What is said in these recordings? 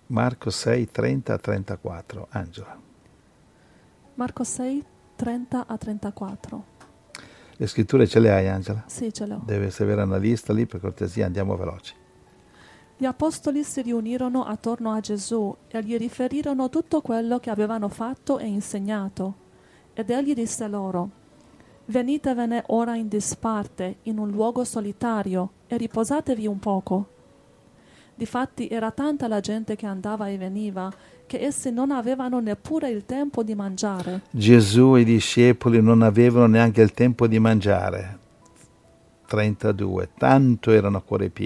Marco 6, 30 a 34. Angela. Marco 6, 30 a 34. Le scritture ce le hai, Angela? Sì, ce l'ho. Deve avere una lista lì, per cortesia, andiamo veloci. Gli apostoli si riunirono attorno a Gesù e gli riferirono tutto quello che avevano fatto e insegnato. Ed egli disse loro: venitevene ora in disparte, in un luogo solitario, e riposatevi un poco. Difatti era tanta la gente che andava e veniva, che essi non avevano neppure il tempo di mangiare. Gesù e i discepoli non avevano neanche il tempo di mangiare. 32. Tanto erano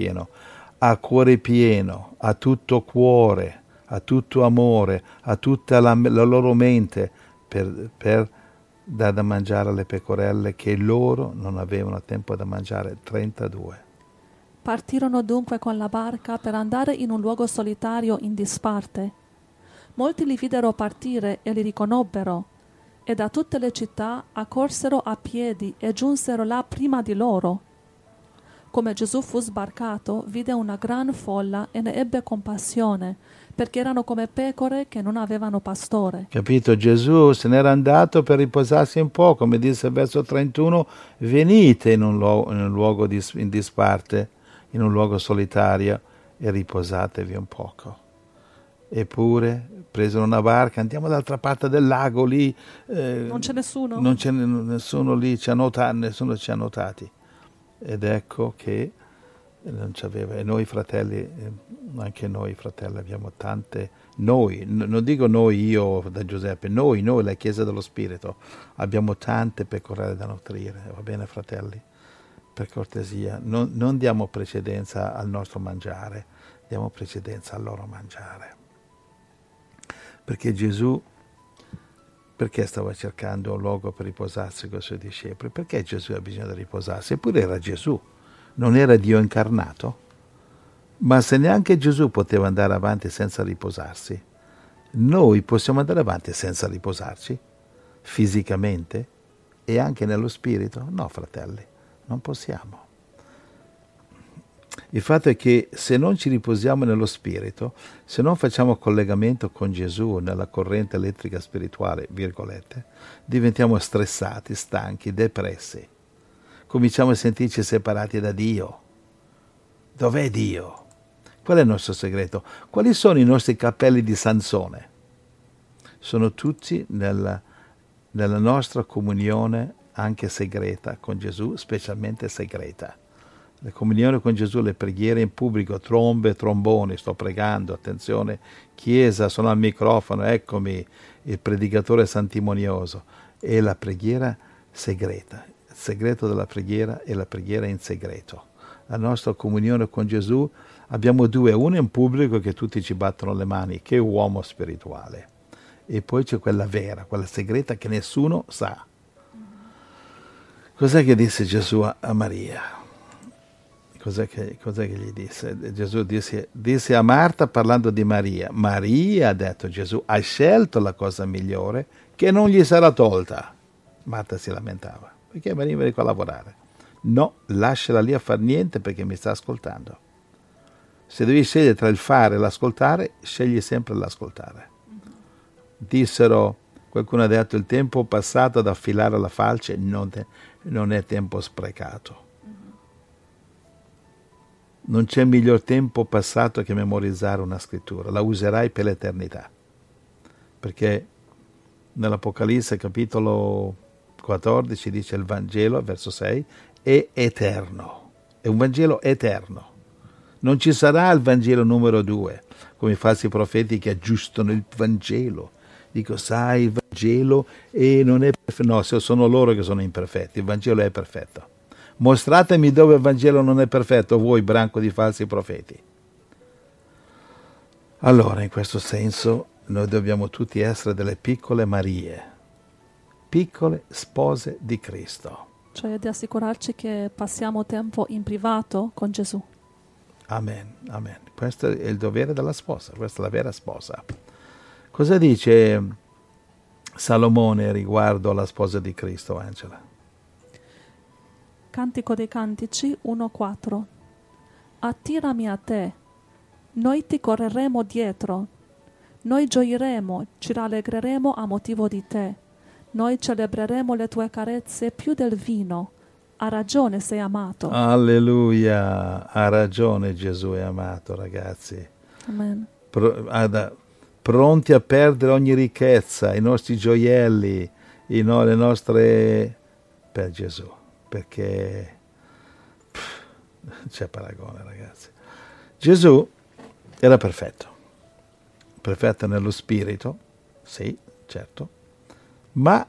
a cuore pieno, a tutto cuore, a tutto amore, a tutta la loro mente per dare da mangiare alle pecorelle che loro non avevano tempo da mangiare. 32. Partirono dunque con la barca per andare in un luogo solitario in disparte. Molti li videro partire e li riconobbero, e da tutte le città accorsero a piedi e giunsero là prima di loro. Come Gesù fu sbarcato, vide una gran folla e ne ebbe compassione, perché erano come pecore che non avevano pastore. Capito? Gesù se n'era andato per riposarsi un po', come disse il verso 31, venite in un luogo in disparte, in un luogo solitario e riposatevi un poco. Eppure presero una barca, andiamo dall'altra parte del lago lì. Non c'è nessuno? Non c'è nessuno lì, nessuno ci ha notati. Ed ecco che non c'aveva. E noi fratelli, anche noi fratelli abbiamo tante, noi, non dico noi, io da Giuseppe, noi, la Chiesa dello Spirito, abbiamo tante pecorelle da nutrire, va bene fratelli? Per cortesia, non diamo precedenza al nostro mangiare, diamo precedenza al loro mangiare. Perché Gesù, perché stava cercando un luogo per riposarsi con i suoi discepoli? Perché Gesù ha bisogno di riposarsi? Eppure era Gesù, non era Dio incarnato? Ma se neanche Gesù poteva andare avanti senza riposarsi, noi possiamo andare avanti senza riposarci? Fisicamente? E anche nello spirito? No, fratelli, non possiamo. Il fatto è che se non ci riposiamo nello spirito, se non facciamo collegamento con Gesù nella corrente elettrica spirituale, virgolette, diventiamo stressati, stanchi, depressi. Cominciamo a sentirci separati da Dio. Dov'è Dio? Qual è il nostro segreto? Quali sono i nostri cappelli di Sansone? Sono tutti nella nostra comunione anche segreta con Gesù, specialmente segreta. La comunione con Gesù, le preghiere in pubblico, trombe, tromboni, sto pregando, attenzione, chiesa, sono al microfono, eccomi, il predicatore santimonioso, e la preghiera segreta. Il segreto della preghiera è la preghiera in segreto. La nostra comunione con Gesù, abbiamo due, uno in pubblico che tutti ci battono le mani, che uomo spirituale, e poi c'è quella vera, quella segreta che nessuno sa. Cos'è che disse Gesù a Maria? Cos'è che gli disse? Gesù disse a Marta parlando di Maria. Maria, ha detto Gesù, ha scelto la cosa migliore che non gli sarà tolta. Marta si lamentava, perché veniva qua a lavorare. No, lasciala lì a far niente perché mi sta ascoltando. Se devi scegliere tra il fare e l'ascoltare, scegli sempre l'ascoltare. Dissero, qualcuno ha detto, il tempo passato ad affilare la falce non è tempo sprecato. Non c'è miglior tempo passato che memorizzare una scrittura, la userai per l'eternità, perché nell'Apocalisse capitolo 14 dice il Vangelo, verso 6, è eterno, è un Vangelo eterno. Non ci sarà il Vangelo numero 2, come i falsi profeti che aggiustano il Vangelo. Dico, sai, il Vangelo non è perfetto. No, sono loro che sono imperfetti, il Vangelo è perfetto. Mostratemi dove il Vangelo non è perfetto, voi branco di falsi profeti. Allora, in questo senso, noi dobbiamo tutti essere delle piccole Marie, piccole spose di Cristo. Cioè di assicurarci che passiamo tempo in privato con Gesù. Amen, amen. Questo è il dovere della sposa, questa è la vera sposa. Cosa dice Salomone riguardo alla sposa di Cristo, Angela? Cantico dei Cantici 1:4. Attirami a te, Noi ti correremo dietro. Noi gioiremo, ci rallegreremo a motivo di te. Noi celebreremo le tue carezze più del vino. Ha ragione, sei amato. Alleluia, ha ragione, Gesù è amato, ragazzi. Amen. Pronti a perdere ogni ricchezza, i nostri gioielli, le nostre... per Gesù, perché non c'è paragone, ragazzi. Gesù era perfetto nello spirito, sì, certo, ma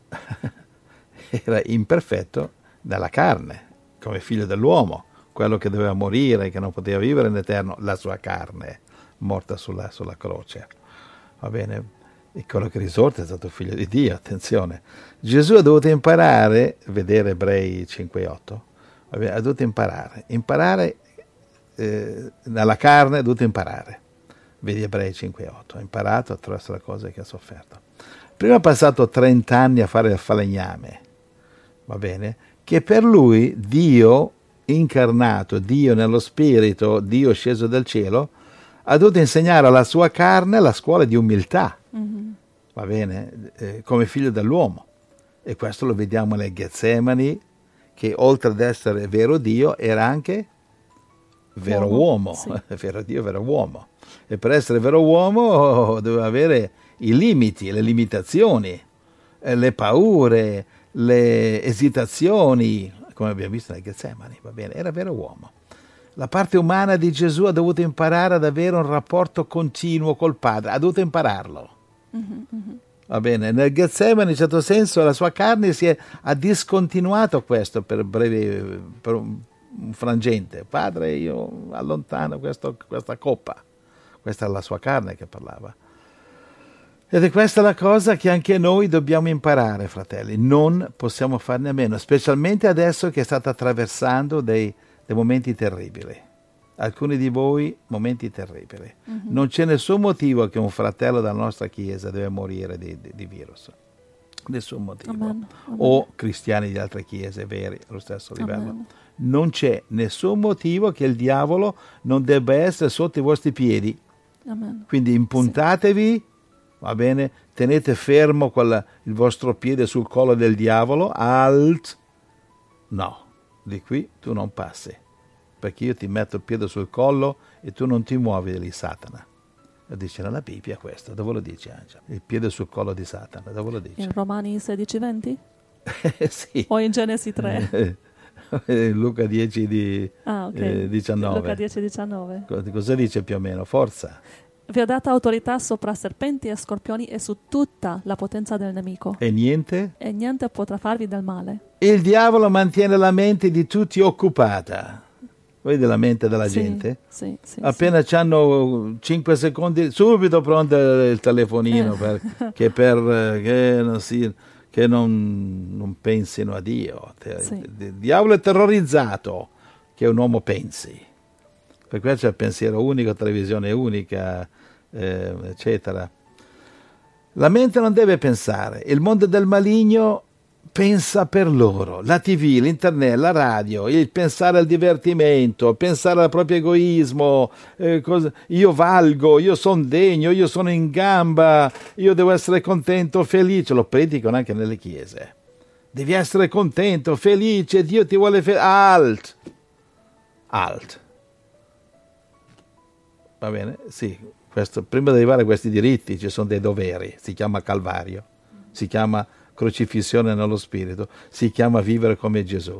era imperfetto nella carne, come figlio dell'uomo, quello che doveva morire, che non poteva vivere in eterno, la sua carne, morta sulla croce. Va bene? E quello che risorto è stato figlio di Dio, attenzione. Gesù ha dovuto imparare, vedere Ebrei 5:8, ha dovuto imparare nella carne, ha dovuto imparare. Vedi Ebrei 5:8, ha imparato attraverso le cose che ha sofferto. Prima ha passato 30 anni a fare il falegname, va bene? Che per lui Dio incarnato, Dio nello spirito, Dio sceso dal cielo, ha dovuto insegnare alla sua carne la scuola di umiltà, va bene? Come figlio dell'uomo. E questo lo vediamo nel Getsemani, che oltre ad essere vero Dio era anche vero uomo, sì. vero Dio, vero uomo. E per essere vero uomo doveva avere i limiti, le limitazioni, le paure, le esitazioni, come abbiamo visto nel Getsemani, va bene? Era vero uomo. La parte umana di Gesù ha dovuto imparare ad avere un rapporto continuo col Padre, ha dovuto impararlo. Va bene, nel Getsemani in certo senso la sua carne ha discontinuato questo per un frangente. Padre, io allontano questa coppa. Questa è la sua carne che parlava. Ed è questa la cosa che anche noi dobbiamo imparare, fratelli. Non possiamo farne a meno, specialmente adesso che state attraversando dei momenti terribili. Alcuni di voi momenti terribili. Non c'è nessun motivo che un fratello della nostra chiesa deve morire di virus. Nessun motivo. Amen. O cristiani di altre chiese veri allo stesso livello. Amen. Non c'è nessun motivo che il diavolo non debba essere sotto i vostri piedi. Amen. Quindi impuntatevi, va bene? Tenete fermo il vostro piede sul collo del diavolo. Alt. No, di qui tu non passi. Perché io ti metto il piede sul collo e tu non ti muovi da lì, Satana. Lo dice nella Bibbia questo, dove lo dice Angela? Il piede sul collo di Satana, dove lo dice? In Romani 16:20? Sì. O in Genesi 3? Luca 10 19. Luca 10:19. Cosa dice più o meno? Forza. Vi ho dato autorità sopra serpenti e scorpioni e su tutta la potenza del nemico. E niente? E niente potrà farvi del male. Il diavolo mantiene la mente di tutti occupata. Vedi la mente della gente? Sì, Appena c'hanno 5 secondi, subito pronto il telefonino che non pensino a Dio. Il diavolo è terrorizzato che un uomo pensi. Per questo c'è il pensiero unico, televisione unica, eccetera. La mente non deve pensare. Il mondo del maligno pensa per loro. La TV, l'internet, la radio, il pensare al divertimento, pensare al proprio egoismo, io valgo, io sono degno, io sono in gamba, io devo essere contento, felice. Lo predicano anche nelle chiese. Devi essere contento, felice, Dio ti vuole Alt. Va bene? Sì, prima di arrivare a questi diritti ci sono dei doveri, si chiama Calvario, si chiama crocifissione nello spirito, si chiama vivere come Gesù.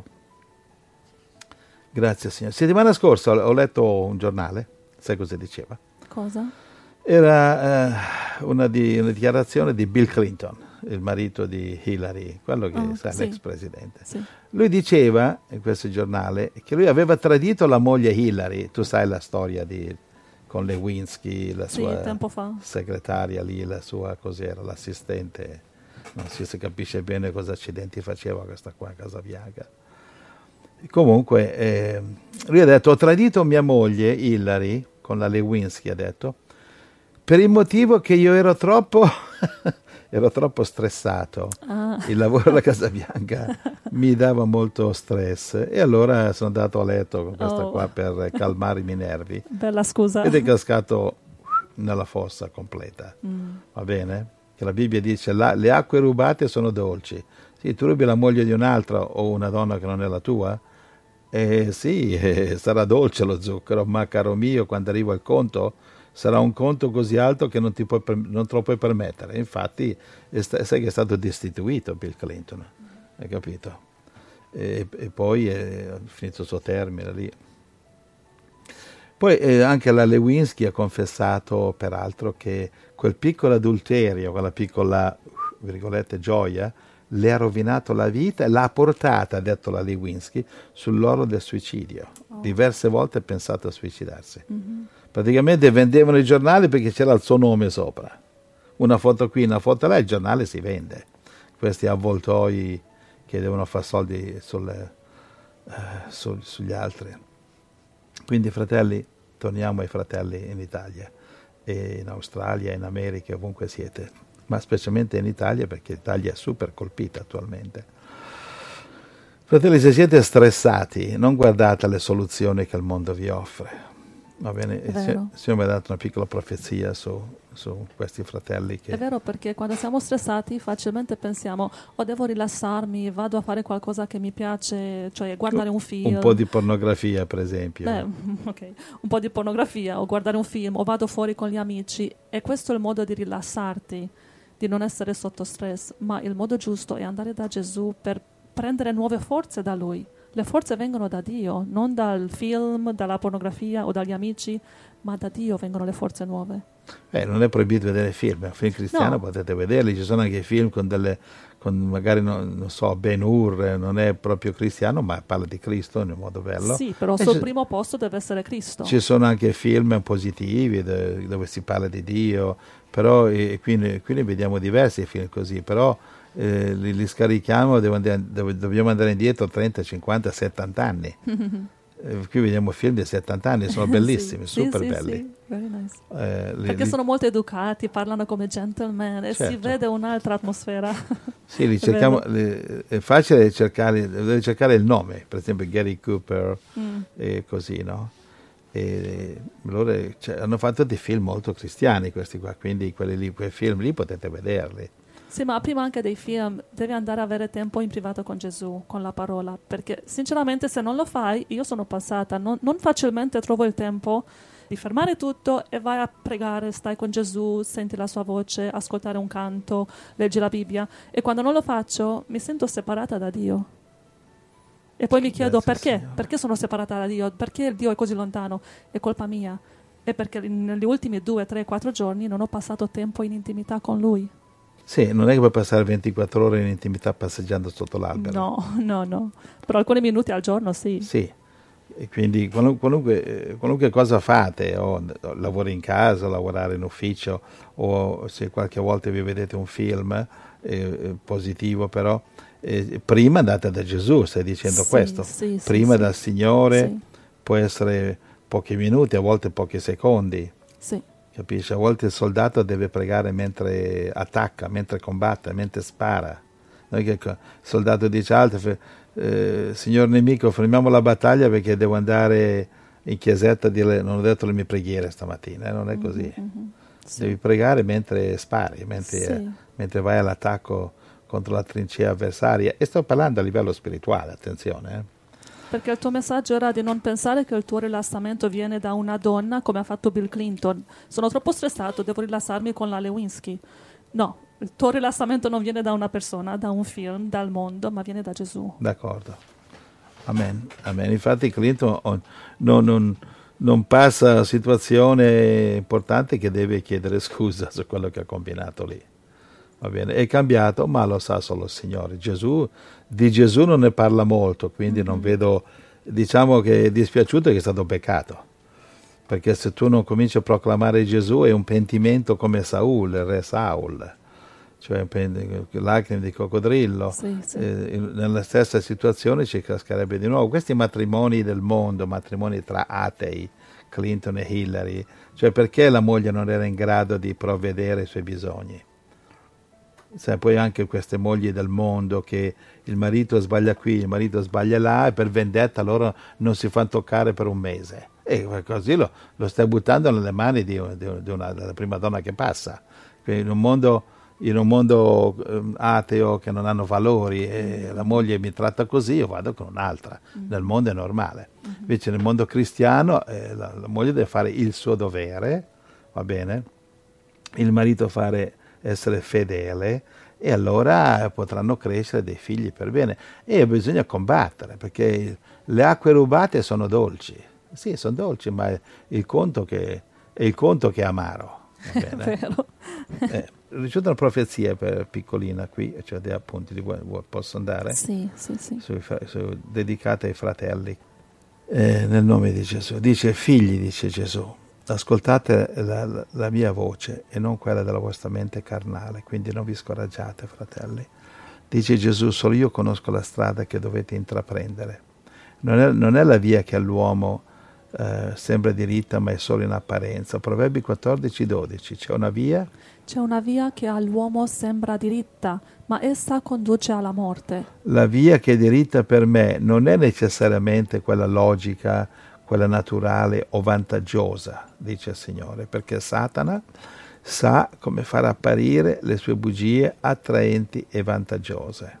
Grazie Signore. Settimana scorsa ho letto un giornale, sai cosa diceva? Cosa? Era una dichiarazione di Bill Clinton, il marito di Hillary, quello che l'ex presidente. Sì. Lui diceva in questo giornale che lui aveva tradito la moglie Hillary, tu sai la storia con Lewinsky, la sua tempo fa. segretaria lì, la sua cos'era, l'assistente, non si capisce bene cosa accidenti faceva questa qua a Casabianca. Comunque lui ha detto: ho tradito mia moglie Hillary con la Lewinsky, ha detto, Per il motivo che io ero troppo, ero troppo stressato. Il lavoro alla Casa Bianca mi dava molto stress e allora sono andato a letto con questa qua per calmare i miei nervi. Bella scusa. Ed è cascato nella fossa completa. Va bene? Che la Bibbia dice le acque rubate sono dolci. Sì, tu rubi la moglie di un'altra o una donna che non è la tua? Sì, sarà dolce lo zucchero, ma caro mio, quando arriva il conto, sarà un conto così alto che non te lo puoi permettere. Infatti, sai che è stato destituito Bill Clinton, hai capito? E poi è finito il suo termine lì. Poi anche la Lewinsky ha confessato, peraltro, che quel piccolo adulterio, quella piccola, virgolette, gioia, le ha rovinato la vita e l'ha portata, ha detto la Lewinsky, sull'orlo del suicidio. Diverse volte ha pensato a suicidarsi. Praticamente vendevano i giornali perché c'era il suo nome sopra. Una foto qui, una foto là, il giornale si vende. Questi avvoltoi che devono fare soldi sugli altri. Quindi fratelli, torniamo ai fratelli in Italia, e in Australia, in America, ovunque siete, ma specialmente in Italia perché l'Italia è super colpita attualmente. Fratelli, se siete stressati, non guardate le soluzioni che il mondo vi offre. Va bene? Il Signore mi ha dato una piccola profezia su questi fratelli. È vero, perché quando siamo stressati facilmente pensiamo devo rilassarmi, vado a fare qualcosa che mi piace, cioè guardare un film. Un po' di pornografia, per esempio. Ok, un po' di pornografia o guardare un film o vado fuori con gli amici, e questo è il modo di rilassarti, di non essere sotto stress, ma il modo giusto è andare da Gesù per prendere nuove forze da Lui. Le forze vengono da Dio, non dal film, dalla pornografia o dagli amici, ma da Dio vengono le forze nuove. Non è proibito vedere film, un film cristiano potete vederli, ci sono anche film con magari non so, Ben-Hur, non è proprio cristiano, ma parla di Cristo in un modo bello. Sì, però sul primo posto deve essere Cristo. Ci sono anche film positivi dove si parla di Dio, però qui ne vediamo diversi film così, però li scarichiamo, dobbiamo andare indietro 30, 50, 70 anni. Qui vediamo film di 70 anni, sono bellissimi, super belli. Sì, very nice. Perché sono molto educati, parlano come gentleman e si vede un'altra atmosfera. Sì, è facile cercare il nome, per esempio Gary Cooper e così, no? E loro hanno fatto dei film molto cristiani questi qua, quindi quei film lì potete vederli. Sì, ma prima anche dei film devi andare a avere tempo in privato con Gesù, con la parola, perché sinceramente se non lo fai, io sono passata, non facilmente trovo il tempo di fermare tutto e vai a pregare, stai con Gesù, senti la sua voce, ascoltare un canto, leggi la Bibbia, e quando non lo faccio mi sento separata da Dio. E poi mi chiedo perché sono separata da Dio, perché Dio è così lontano, è colpa mia, è perché negli ultimi 2, 3, 4 giorni non ho passato tempo in intimità con Lui. Sì, non è che puoi passare 24 ore in intimità passeggiando sotto l'albero. No. Però alcuni minuti al giorno sì. Sì, e quindi qualunque cosa fate, o lavori in casa, lavorare in ufficio, o se qualche volta vi vedete un film positivo, però, prima andate da Gesù, stai dicendo questo. Sì, prima dal Signore può essere pochi minuti, a volte pochi secondi. Sì. Capisci? A volte il soldato deve pregare mentre attacca, mentre combatte, mentre spara. Non è che il soldato dice altro, signor nemico, fermiamo la battaglia perché devo andare in chiesetta a dire non ho detto le mie preghiere stamattina, non è così. Sì. Devi pregare mentre spari, mentre vai all'attacco contro la trincea avversaria. E sto parlando a livello spirituale, attenzione. Perché il tuo messaggio era di non pensare che il tuo rilassamento viene da una donna come ha fatto Bill Clinton. Sono troppo stressato, devo rilassarmi con la Lewinsky. No, il tuo rilassamento non viene da una persona, da un film, dal mondo, ma viene da Gesù. D'accordo. Amen. Infatti Clinton non passa situazione importante che deve chiedere scusa su quello che ha combinato lì. Va bene, è cambiato, ma lo sa solo il Signore. Di Gesù non ne parla molto, quindi non vedo, diciamo che è dispiaciuto che è stato peccato, perché se tu non cominci a proclamare Gesù è un pentimento come Saul, il re Saul, cioè lacrime di coccodrillo. Sì. Nella stessa situazione ci cascherebbe di nuovo. Questi matrimoni del mondo, matrimoni tra atei, Clinton e Hillary, cioè perché la moglie non era in grado di provvedere ai suoi bisogni. Sai, poi anche queste mogli del mondo che il marito sbaglia qui, il marito sbaglia là e per vendetta loro non si fanno toccare per un mese. E così lo stai buttando nelle mani della prima donna che passa. In un mondo ateo che non hanno valori e la moglie mi tratta così, io vado con un'altra. Nel mondo è normale. Invece nel mondo cristiano la moglie deve fare il suo dovere, va bene? Il marito essere fedele e allora potranno crescere dei figli per bene. E bisogna combattere perché le acque rubate sono dolci. Sì, sono dolci, ma è il conto che è amaro. Va bene? Vero. Ho ricevuto una profezia per piccolina qui, cioè dei appunti posso andare? Sì. Dedicate ai fratelli. Nel nome di Gesù. Dice, figli, dice Gesù, ascoltate la mia voce e non quella della vostra mente carnale, quindi non vi scoraggiate, fratelli. Dice Gesù, solo io conosco la strada che dovete intraprendere. Non è la via che all'uomo sembra diritta, ma è solo in apparenza. Proverbi 14:12, c'è una via? C'è una via che all'uomo sembra diritta, ma essa conduce alla morte. La via che è diritta per me non è necessariamente quella logica, quella naturale o vantaggiosa, dice il Signore, perché Satana sa come far apparire le sue bugie attraenti e vantaggiose.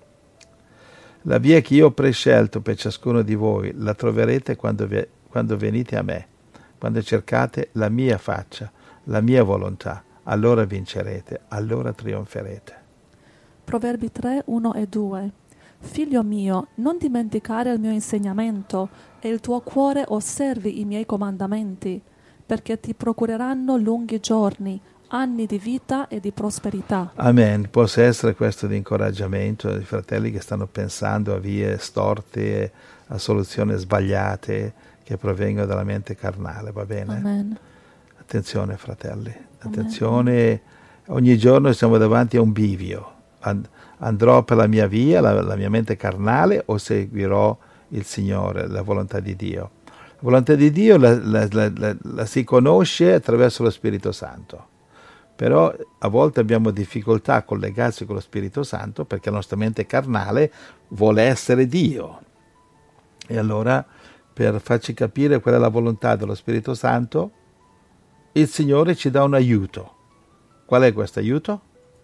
La via che io ho prescelto per ciascuno di voi la troverete quando venite a me, quando cercate la mia faccia, la mia volontà, allora vincerete, allora trionferete. Proverbi 3, 1 e 2. Figlio mio, non dimenticare il mio insegnamento e il tuo cuore osservi i miei comandamenti, perché ti procureranno lunghi giorni, anni di vita e di prosperità. Amen. Possa essere questo di incoraggiamento ai fratelli che stanno pensando a vie storte, a soluzioni sbagliate che provengono dalla mente carnale, va bene? Amen. Attenzione, fratelli, attenzione. Ogni giorno siamo davanti a un bivio. Andrò per la mia via, la mia mente carnale, o seguirò il Signore, la volontà di Dio? La volontà di Dio la si conosce attraverso lo Spirito Santo. Però a volte abbiamo difficoltà a collegarsi con lo Spirito Santo perché la nostra mente carnale vuole essere Dio. E allora, per farci capire qual è la volontà dello Spirito Santo, il Signore ci dà un aiuto. Qual è questo aiuto?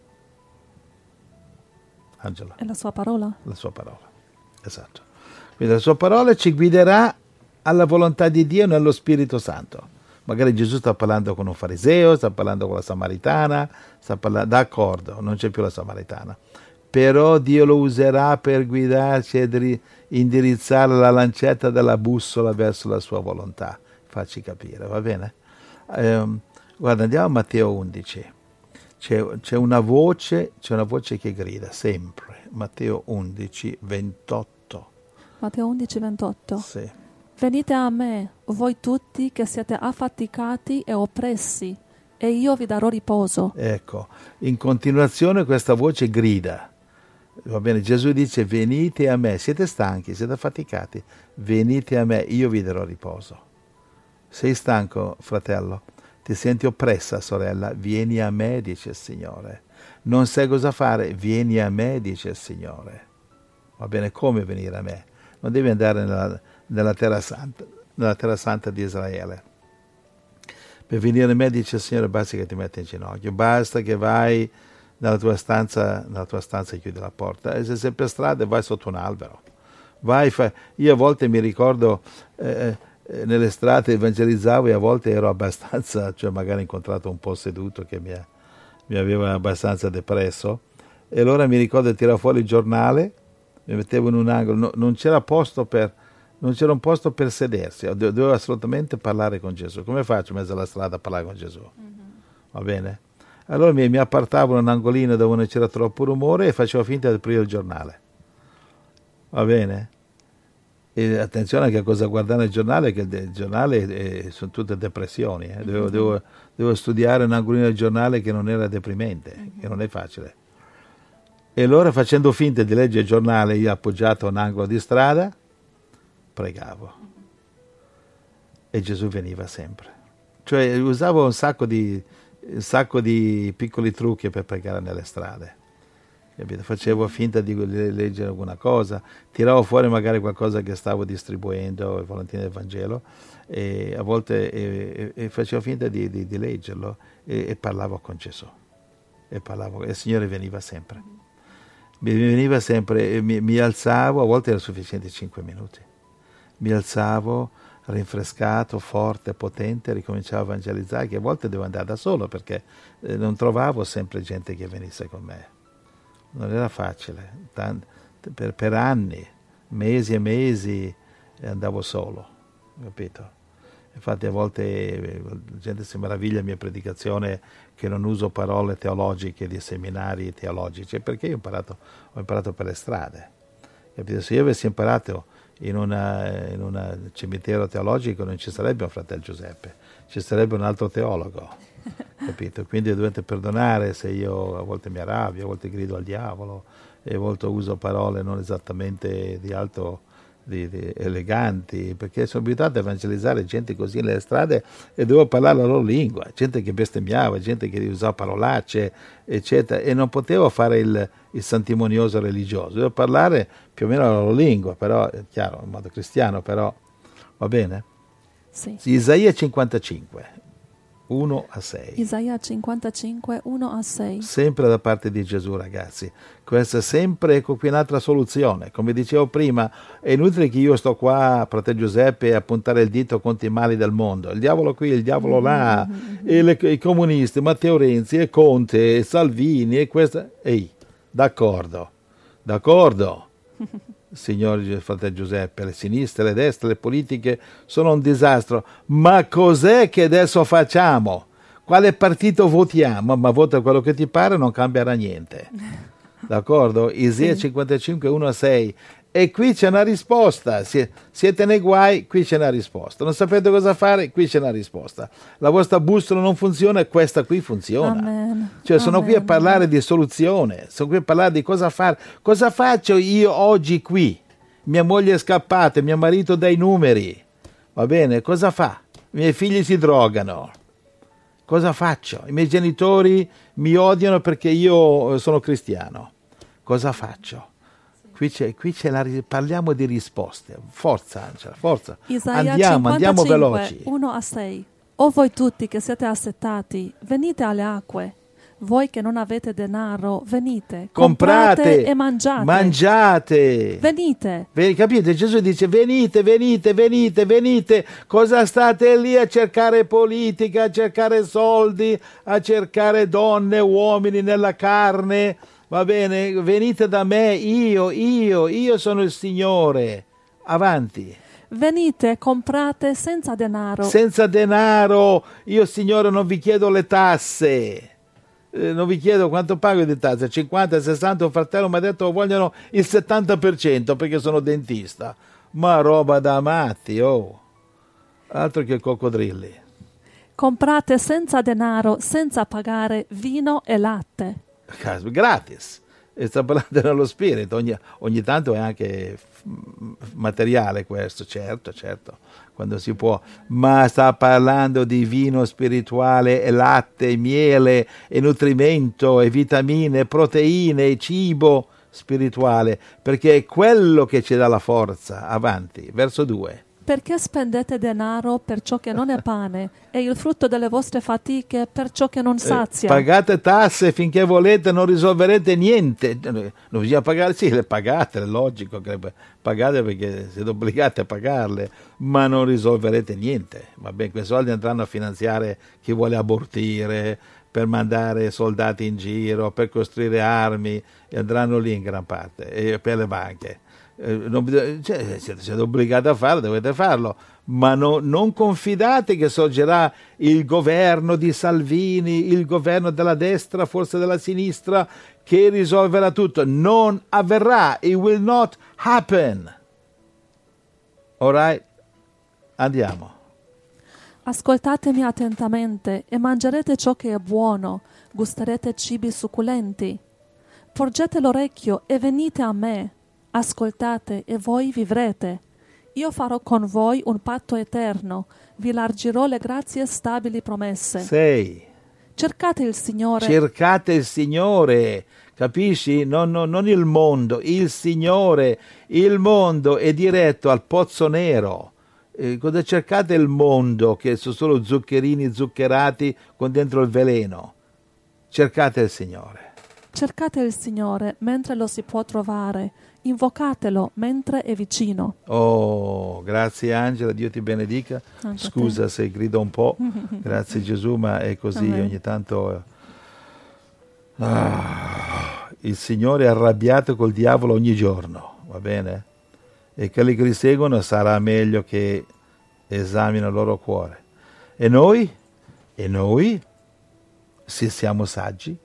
Angela. È la sua parola. La sua parola, esatto. Quindi la sua parola ci guiderà alla volontà di Dio nello Spirito Santo. Magari Gesù sta parlando con un fariseo, sta parlando con la samaritana, d'accordo, non c'è più la samaritana. Però Dio lo userà per guidarci e indirizzare la lancetta della bussola verso la sua volontà. Facci capire, va bene? Guarda, andiamo a Matteo 11. C'è una voce che grida sempre. Matteo 11, 28. Matteo 11, 28. Sì. Venite a me, voi tutti che siete affaticati e oppressi, e io vi darò riposo. Ecco, in continuazione questa voce grida. Va bene, Gesù dice, venite a me, siete stanchi, siete affaticati, venite a me, io vi darò riposo. Sei stanco, fratello? Ti senti oppressa, sorella? Vieni a me, dice il Signore. Non sai cosa fare? Vieni a me, dice il Signore. Va bene, come venire a me? Non devi andare nella terra santa di Israele. Per venire a me, dice il Signore, basta che ti metti in ginocchio, basta che vai nella tua stanza e chiudi la porta. E se sei per strada, vai sotto un albero. Io a volte mi ricordo nelle strade evangelizzavo e a volte ero abbastanza, cioè magari incontrato un posseduto che mi aveva abbastanza depresso, e allora mi ricordo di tirare fuori il giornale, mi mettevo in un angolo, non c'era un posto per sedersi, dovevo assolutamente parlare con Gesù. Come faccio in mezzo alla strada a parlare con Gesù? Va bene? Allora mi appartavo in un angolino dove non c'era troppo rumore e facevo finta di aprire il giornale. Va bene? E attenzione anche a cosa guardare nel giornale, che il giornale sono tutte depressioni. Devo studiare un angolino del giornale che non era deprimente, che non è facile. E allora, facendo finta di leggere il giornale, io appoggiato a un angolo di strada, pregavo. e Gesù veniva sempre. Cioè usavo un sacco di piccoli trucchi per pregare nelle strade. Capito? Facevo finta di leggere alguna cosa, tiravo fuori magari qualcosa che stavo distribuendo, il volantino del Vangelo, e a volte facevo finta di leggerlo e parlavo con Gesù. E il Signore veniva sempre. Mi veniva sempre, mi alzavo, a volte era sufficiente 5 minuti. Mi alzavo, rinfrescato, forte, potente, ricominciavo a evangelizzare, che a volte devo andare da solo perché non trovavo sempre gente che venisse con me. Non era facile, per anni, mesi e mesi andavo solo, capito? Infatti a volte la gente si meraviglia della mia predicazione che non uso parole teologiche di seminari teologici, perché io ho imparato per le strade, capito? Se io avessi imparato in un cimitero teologico non ci sarebbe un fratello Giuseppe, ci sarebbe un altro teologo. Capito? Quindi dovete perdonare se io a volte mi arrabbio, a volte grido al diavolo e a volte uso parole non esattamente di eleganti, perché sono abituato a evangelizzare gente così nelle strade e devo parlare la loro lingua, gente che bestemmiava, gente che usava parolacce, eccetera, e non potevo fare il santimonioso religioso, devo parlare più o meno la loro lingua, però è chiaro, in modo cristiano, però va bene? Sì. Isaia 55. 1-6. Isaia 55, 1-6. Sempre da parte di Gesù, ragazzi. Questa è sempre, ecco qui un'altra soluzione. Come dicevo prima, è inutile che io sto qua, fratello Giuseppe, a puntare il dito contro i mali del mondo. Il diavolo qui, il diavolo là, e i comunisti, Matteo Renzi, e Conte, e Salvini, e questa... Ehi, d'accordo. Signor fratello Giuseppe, le sinistre, le destre, le politiche sono un disastro, ma cos'è che adesso facciamo? Quale partito votiamo? Ma vota quello che ti pare, non cambierà niente. D'accordo? Isaia Sì. 55, 1-6. E qui c'è una risposta. Siete nei guai, qui c'è una risposta. Non sapete cosa fare, qui c'è una risposta. La vostra bussola non funziona, questa qui funziona. Amen. Cioè sono Amen. qui a parlare di soluzione, sono qui a parlare di cosa fare. Cosa faccio io oggi qui? Mia moglie è scappata, mio marito dà i numeri. Va bene, cosa fa? I miei figli si drogano. Cosa faccio? I miei genitori mi odiano perché io sono cristiano. Cosa faccio? Qui c'è parliamo di risposte. Forza, Angela, forza. Isaia Andiamo 55, veloci. 1-6. O voi tutti che siete assetati, venite alle acque. Voi che non avete denaro, venite, comprate e mangiate. Venite. Capite? Gesù dice venite. Cosa state lì a cercare politica, a cercare soldi, a cercare donne, uomini nella carne? Va bene? Venite da me, io sono il Signore. Avanti. Venite, comprate senza denaro. Senza denaro, io Signore non vi chiedo le tasse. Non vi chiedo quanto pago di tasse, 50, 60, un fratello mi ha detto vogliono il 70% perché sono dentista. Ma roba da matti, oh. Altro che coccodrilli. Comprate senza denaro, senza pagare vino e latte. Gratis. E sta parlando nello spirito, ogni tanto è anche materiale questo, certo, quando si può, ma sta parlando di vino spirituale e latte, e miele e nutrimento e vitamine, e proteine e cibo spirituale, perché è quello che ci dà la forza. Avanti, verso 2. Perché spendete denaro per ciò che non è pane e il frutto delle vostre fatiche per ciò che non sazia? Pagate tasse finché volete, non risolverete niente. Non bisogna pagare, sì, le pagate, è logico che pagate perché siete obbligati a pagarle, ma non risolverete niente. Va bene, quei soldi andranno a finanziare chi vuole abortire, per mandare soldati in giro, per costruire armi, e andranno lì in gran parte, e per le banche. Siete obbligati a farlo, dovete farlo, ma non confidate che sorgerà il governo di Salvini, il governo della destra, forse della sinistra, che risolverà tutto. Non avverrà. It will not happen. Alright? Andiamo. Ascoltatemi attentamente e mangerete ciò che è buono, gusterete cibi succulenti. Porgete l'orecchio e venite a me. Ascoltate e voi vivrete. Io farò con voi un patto eterno, vi largirò le grazie stabili promesse. 6. Cercate il Signore. Cercate il Signore, capisci? Non il mondo, il Signore. Il mondo è diretto al pozzo nero. Cosa cercate il mondo, che sono solo zuccherini zuccherati con dentro il veleno? Cercate il Signore. Cercate il Signore mentre lo si può trovare. Invocatelo mentre è vicino. Oh, grazie Angela, Dio ti benedica. Anche a Scusa te. se grido un po'. Grazie Gesù, ma è così Amen. ogni tanto. Il Signore è arrabbiato col diavolo ogni giorno, va bene? E quelli che li seguono sarà meglio che esaminino il loro cuore. E noi? Se siamo saggi,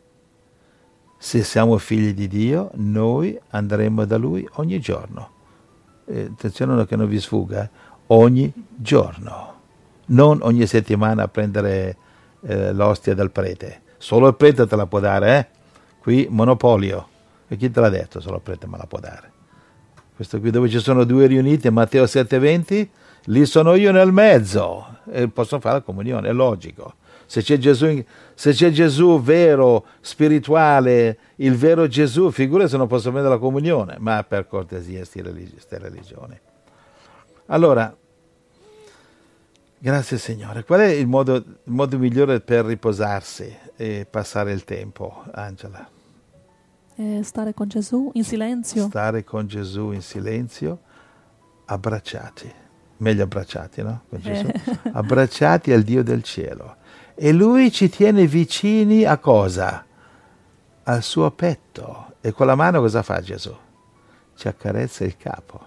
se siamo figli di Dio, noi andremo da Lui ogni giorno. Attenzione che non vi sfugga, ogni giorno. Non ogni settimana a prendere l'ostia dal prete. Solo il prete te la può dare, eh? Qui monopolio. E chi te l'ha detto? Solo il prete me la può dare. Questo qui dove ci sono due riuniti, Matteo 7,20, lì sono io nel mezzo. E posso fare la comunione, è logico. Se c'è Gesù vero, spirituale, il vero Gesù, figura se non posso prendere la comunione, ma per cortesia ste religioni. Allora, grazie Signore. Qual è il modo migliore per riposarsi e passare il tempo, Angela? Stare con Gesù in silenzio. Stare con Gesù in silenzio, abbracciati, meglio abbracciati, no? Con Gesù. Abbracciati al Dio del cielo. E Lui ci tiene vicini a cosa? Al suo petto. E con la mano cosa fa Gesù? Ci accarezza il capo.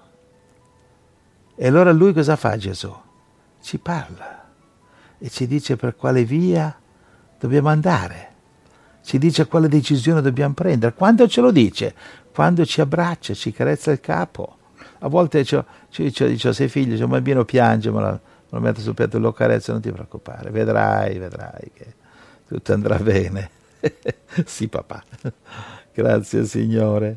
E allora Lui cosa fa Gesù? Ci parla e ci dice per quale via dobbiamo andare. Ci dice quale decisione dobbiamo prendere. Quando ce lo dice? Quando ci abbraccia, ci carezza il capo. A volte ci dice sei figli, c'è un bambino piange, me lo metto sul petto e lo carezzo, non ti preoccupare, vedrai che tutto andrà bene. Sì papà, grazie Signore.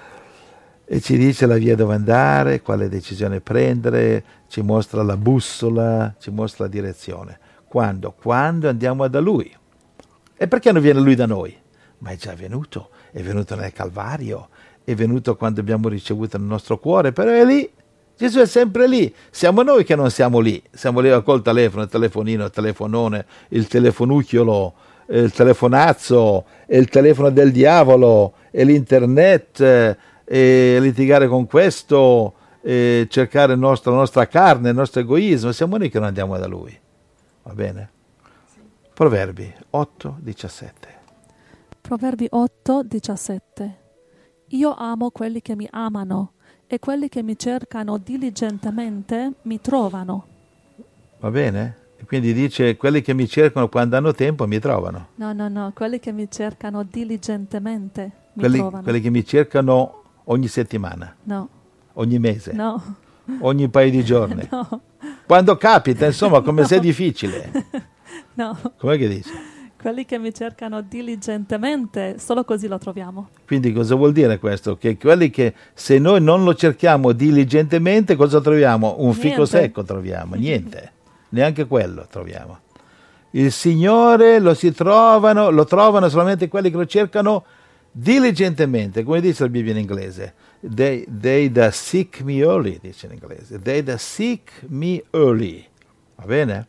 E ci dice la via dove andare, quale decisione prendere, ci mostra la bussola, ci mostra la direzione. Quando? Quando andiamo da Lui. E perché non viene Lui da noi? Ma è già venuto, è venuto nel Calvario, è venuto quando abbiamo ricevuto nel nostro cuore, però è lì. Gesù è sempre lì, siamo noi che non siamo lì col telefono, il telefonino, il telefonone, il telefonucchiolo, il telefonazzo, il telefono del diavolo, e l'internet, e litigare con questo, e cercare la nostra carne, il nostro egoismo, siamo noi che non andiamo da Lui, va bene? Proverbi 8:17. Proverbi 8:17. Io amo quelli che mi amano, e quelli che mi cercano diligentemente mi trovano. Va bene? E quindi dice, quelli che mi cercano quando hanno tempo mi trovano. No, quelli che mi cercano diligentemente mi trovano. Quelli che mi cercano ogni settimana, No, ogni mese, no, ogni paio di giorni. no, Quando capita, insomma, come se è difficile. no. Com'è che dice? Quelli che mi cercano diligentemente, solo così lo troviamo. Quindi cosa vuol dire questo? Che quelli che, se noi non lo cerchiamo diligentemente, cosa troviamo? Un fico Niente. secco troviamo, niente. Neanche quello troviamo. Il Signore lo trovano solamente quelli che lo cercano diligentemente, come dice la Bibbia in inglese. They that seek me early, dice in inglese. They that seek me early. Va bene?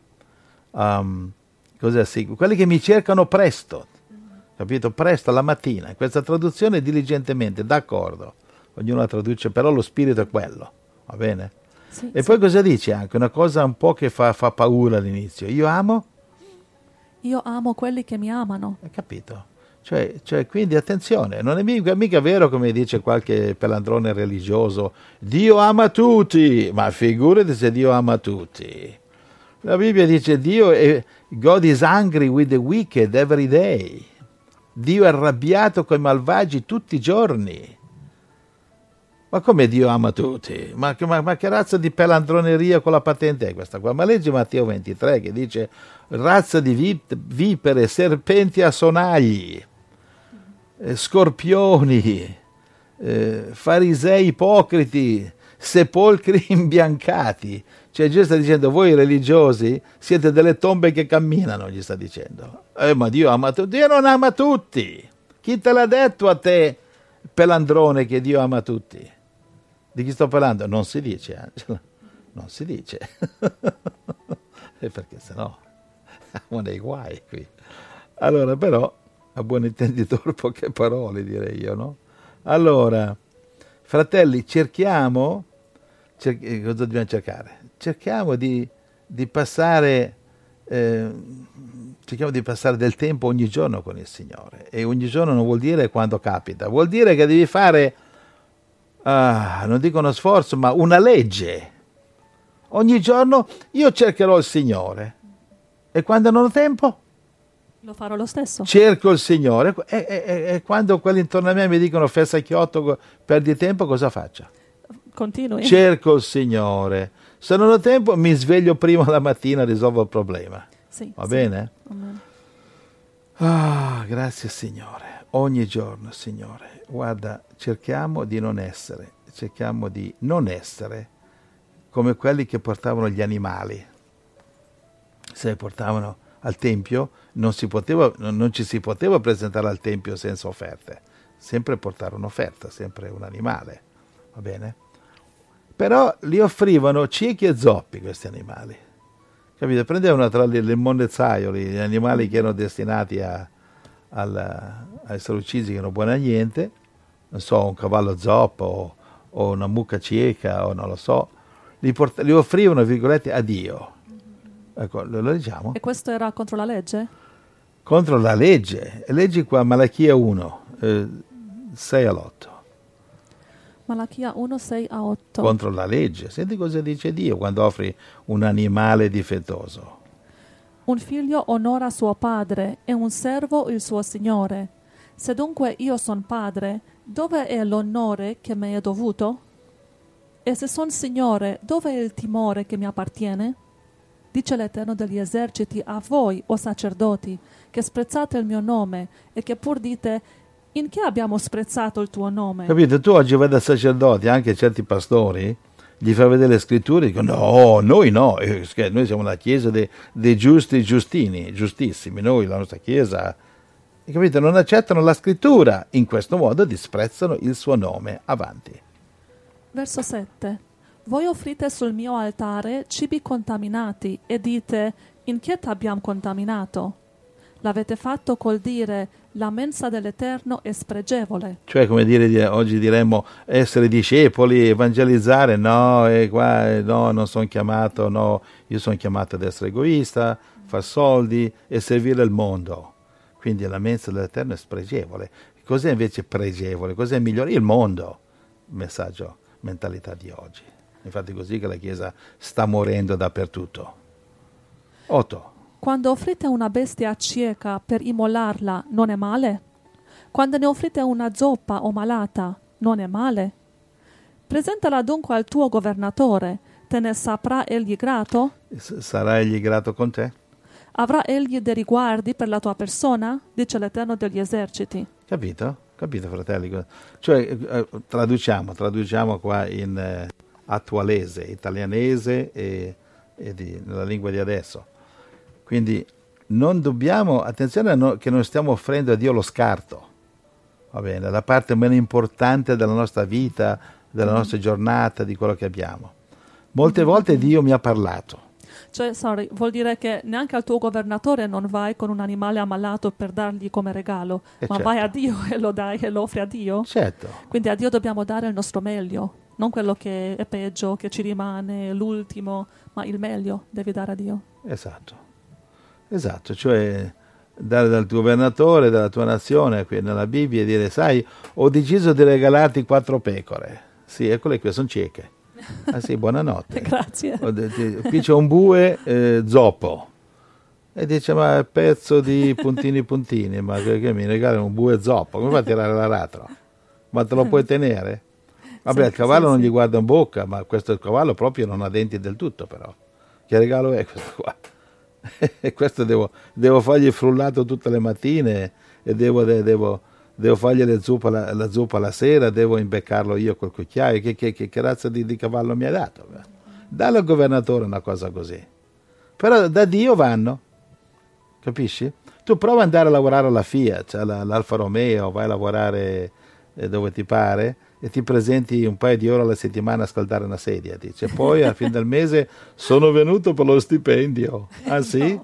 Cos'è seek? Quelli che mi cercano presto. Capito? Presto, la mattina. In questa traduzione diligentemente, d'accordo. Ognuno la traduce, però lo spirito è quello. Va bene? Sì, E sì. poi cosa dice anche? Una cosa un po' che fa paura all'inizio. Io amo? Io amo quelli che mi amano. Hai capito? Cioè, quindi attenzione, non è mica vero come dice qualche pelandrone religioso, Dio ama tutti, ma figurati se Dio ama tutti. La Bibbia dice God is angry with the wicked every day. Dio è arrabbiato con i malvagi tutti i giorni. Ma come Dio ama tutti? Ma che razza di pelandroneria con la patente è questa qua? Ma leggi Matteo 23 che dice razza di vipere, serpenti a sonagli, scorpioni, farisei ipocriti, sepolcri imbiancati. Cioè Gesù sta dicendo, voi religiosi siete delle tombe che camminano, gli sta dicendo. Ma Dio ama tutti. Dio non ama tutti. Chi te l'ha detto a te, pelandrone, che Dio ama tutti? Di chi sto parlando? Non si dice, Angela. Non si dice. Perché sennò siamo nei guai qui. Allora, però, a buon intenditore, poche parole, direi io, no? Allora, fratelli, cerchiamo, cosa dobbiamo cercare? Cerchiamo di passare, cerchiamo di passare del tempo ogni giorno con il Signore. E ogni giorno non vuol dire quando capita, vuol dire che devi fare, non dico uno sforzo, ma una legge. Ogni giorno io cercherò il Signore. E quando non ho tempo? Lo farò lo stesso. Cerco il Signore. E quando quelli intorno a me mi dicono fessa chiotto, perdi tempo, cosa faccio? Continui. Cerco il Signore. Se non ho tempo mi sveglio prima la mattina e risolvo il problema. Sì, Va sì. bene? Amen. Grazie Signore. Ogni giorno, Signore. Guarda, cerchiamo di non essere come quelli che portavano gli animali. Se portavano al Tempio, non ci si poteva presentare al Tempio senza offerte. Sempre portare un'offerta, sempre un animale. Va bene? Però li offrivano ciechi e zoppi questi animali. Capite? Prendevano tra le monnezzaioli, gli animali che erano destinati a essere uccisi, che erano buoni a niente, non so, un cavallo zoppo o una mucca cieca, o non lo so, li offrivano, virgolette, a Dio. Ecco, lo leggiamo. E questo era contro la legge? Contro la legge. Leggi qua Malachia 1, 6 all'8. Malachia 1, 6 a 8. Contro la legge. Senti cosa dice Dio quando offri un animale difettoso. Un figlio onora suo padre e un servo il suo signore. Se dunque io son padre, dove è l'onore che mi è dovuto? E se son signore, dove è il timore che mi appartiene? Dice l'Eterno degli eserciti a voi, o sacerdoti, che sprezzate il mio nome e che pur dite: in che abbiamo sprezzato il tuo nome? Capite? Tu oggi vai da sacerdoti, anche certi pastori, gli fai vedere le scritture e dicono no, noi no, noi siamo la chiesa dei giusti giustini, giustissimi, noi la nostra chiesa. E capite? Non accettano la scrittura, in questo modo disprezzano il suo nome. Avanti. Verso 7. Voi offrite sul mio altare cibi contaminati e dite: in che t'abbiam contaminato? L'avete fatto col dire: la mensa dell'Eterno è spregevole. Cioè, come dire, oggi diremmo essere discepoli, evangelizzare, no, no, non sono chiamato, no, io sono chiamato ad essere egoista, far soldi e servire il mondo. Quindi la mensa dell'Eterno è spregevole. Cos'è invece pregevole? Cos'è migliore? Il mondo. Messaggio, mentalità di oggi. Infatti è così che la Chiesa sta morendo dappertutto. 8. Quando offrite una bestia cieca per immolarla, non è male? Quando ne offrite una zoppa o malata, non è male? Presentala dunque al tuo governatore, te ne saprà egli grato? Sarà egli grato con te? Avrà egli dei riguardi per la tua persona? Dice l'Eterno degli eserciti. Capito? Capito, fratelli? Cioè, traduciamo qua in attualese, italianese e nella lingua di adesso. Quindi non dobbiamo, attenzione che non stiamo offrendo a Dio lo scarto, va bene, la parte meno importante della nostra vita, della nostra giornata, di quello che abbiamo. Molte volte Dio mi ha parlato. Cioè, vuol dire che neanche al tuo governatore non vai con un animale ammalato per dargli come regalo, ma certo. Vai a Dio e lo dai e lo offri a Dio. Certo. Quindi a Dio dobbiamo dare il nostro meglio, non quello che è peggio, che ci rimane, l'ultimo, ma il meglio devi dare a Dio. Esatto, cioè dare dal tuo governatore, dalla tua nazione, qui nella Bibbia, e dire, sai, ho deciso di regalarti 4 pecore. Sì, eccole qui, sono cieche. Ah sì, buonanotte. Grazie. Qui c'è un bue zoppo. E dice, ma pezzo di puntini, ma che mi regalano un bue zoppo? Come fa a tirare l'aratro? Ma te lo puoi tenere? Vabbè, Sì, il cavallo non sì. gli guarda in bocca, ma questo cavallo proprio non ha denti del tutto, però. Che regalo è questo qua? E questo devo fargli frullato tutte le mattine e devo devo fargli la zuppa la sera, devo imbeccarlo io col cucchiaio, che razza di cavallo mi ha dato? Dallo al governatore una cosa così. Però da Dio vanno, capisci? Tu prova ad andare a lavorare alla Fiat, cioè l'Alfa Romeo, vai a lavorare dove ti pare e ti presenti un paio di ore alla settimana a scaldare una sedia, dice, poi alla fine del mese sono venuto per lo stipendio. Ah sì?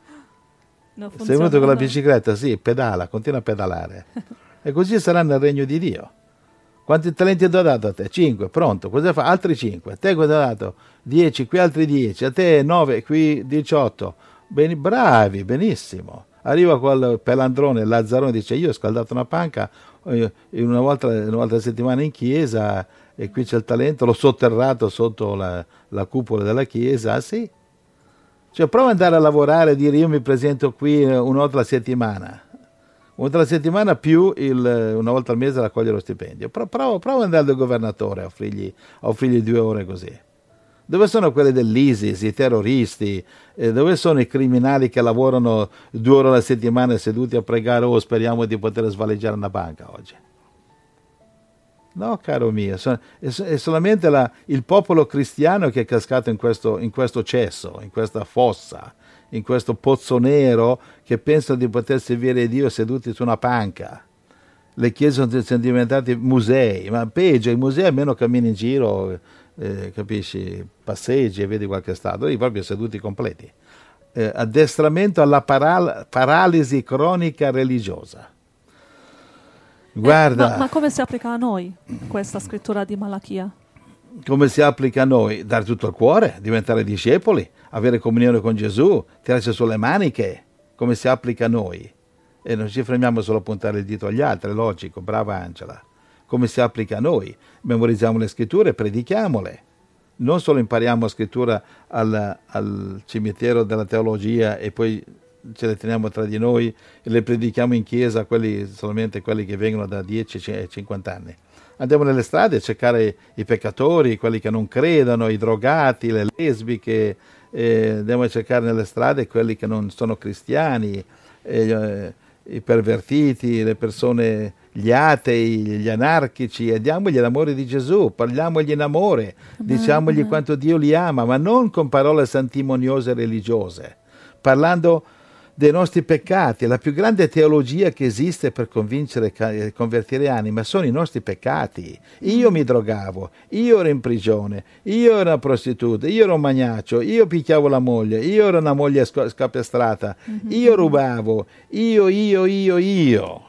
No, Sei venuto con la bicicletta? Sì, pedala, continua a pedalare. E così sarà nel regno di Dio. Quanti talenti ti ho dato a te? 5, pronto, cosa fa? Altri 5. A te cosa ha dato? 10, qui altri 10. A te 9, qui 18. Bravi, benissimo. Arriva quel pelandrone, Lazzarone, dice, io ho scaldato una panca una volta a settimana in chiesa e qui c'è il talento, l'ho sotterrato sotto la cupola della chiesa. Ah sì? Cioè prova ad andare a lavorare e dire io mi presento qui una volta alla settimana. Una volta alla settimana più una volta al mese raccogliere lo stipendio. Prova ad andare dal governatore a offrirgli 2 ore così. Dove sono quelli dell'ISIS, i terroristi? Dove sono i criminali che lavorano 2 ore alla settimana seduti a pregare, oh speriamo di poter svaleggiare una banca oggi? No, caro mio, è solamente il popolo cristiano che è cascato in questo cesso, in questa fossa, in questo pozzo nero che pensa di poter servire Dio seduti su una panca. Le chiese sono diventate musei, ma peggio, i musei almeno cammini in giro, capisci, passeggi e vedi qualche stato, lì proprio seduti completi. Addestramento alla paralisi cronica religiosa. Guarda, ma come si applica a noi questa scrittura di Malachia? Come si applica a noi? Dare tutto il cuore, diventare discepoli, avere comunione con Gesù, tirarsi sulle maniche. Come si applica a noi? E non ci fermiamo solo a puntare il dito agli altri, è logico, brava Angela. Come si applica a noi? Memorizziamo le scritture, predichiamole. Non solo impariamo scrittura al cimitero della teologia e poi ce le teniamo tra di noi e le predichiamo in chiesa, solamente quelli che vengono da 10 e 50 anni. Andiamo nelle strade a cercare i peccatori, quelli che non credono, i drogati, le lesbiche, andiamo a cercare nelle strade quelli che non sono cristiani, i pervertiti, le persone, gli atei, gli anarchici, e diamogli l'amore di Gesù, parliamogli in amore, diciamogli quanto Dio li ama, ma non con parole santimoniose e religiose, parlando dei nostri peccati. La più grande teologia che esiste per convincere e convertire anime sono i nostri peccati. Io mi drogavo, io ero in prigione, io ero una prostituta, io ero un magnaccio, io picchiavo la moglie, io ero una moglie scapestrata, io rubavo, io.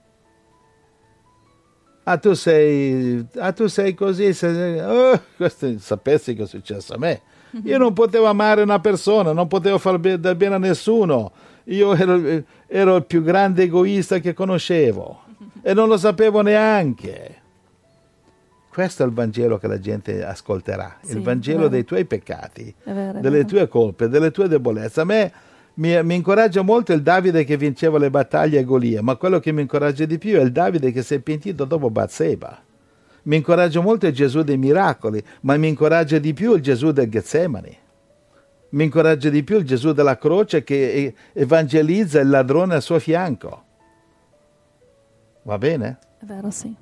Tu sei così, sapessi che è successo a me. Io non potevo amare una persona, non potevo far del bene a nessuno. Io ero il più grande egoista che conoscevo e non lo sapevo neanche. Questo è il Vangelo che la gente ascolterà, il Vangelo dei tuoi peccati, delle tue colpe, delle tue debolezze. A me mi incoraggia molto il Davide che vinceva le battaglie a Golia, ma quello che mi incoraggia di più è il Davide che si è pentito dopo Batseba. Mi incoraggia molto il Gesù dei miracoli, ma mi incoraggia di più il Gesù del Getsemani. Mi incoraggia di più il Gesù della croce che evangelizza il ladrone al suo fianco. Va bene? È vero, sì.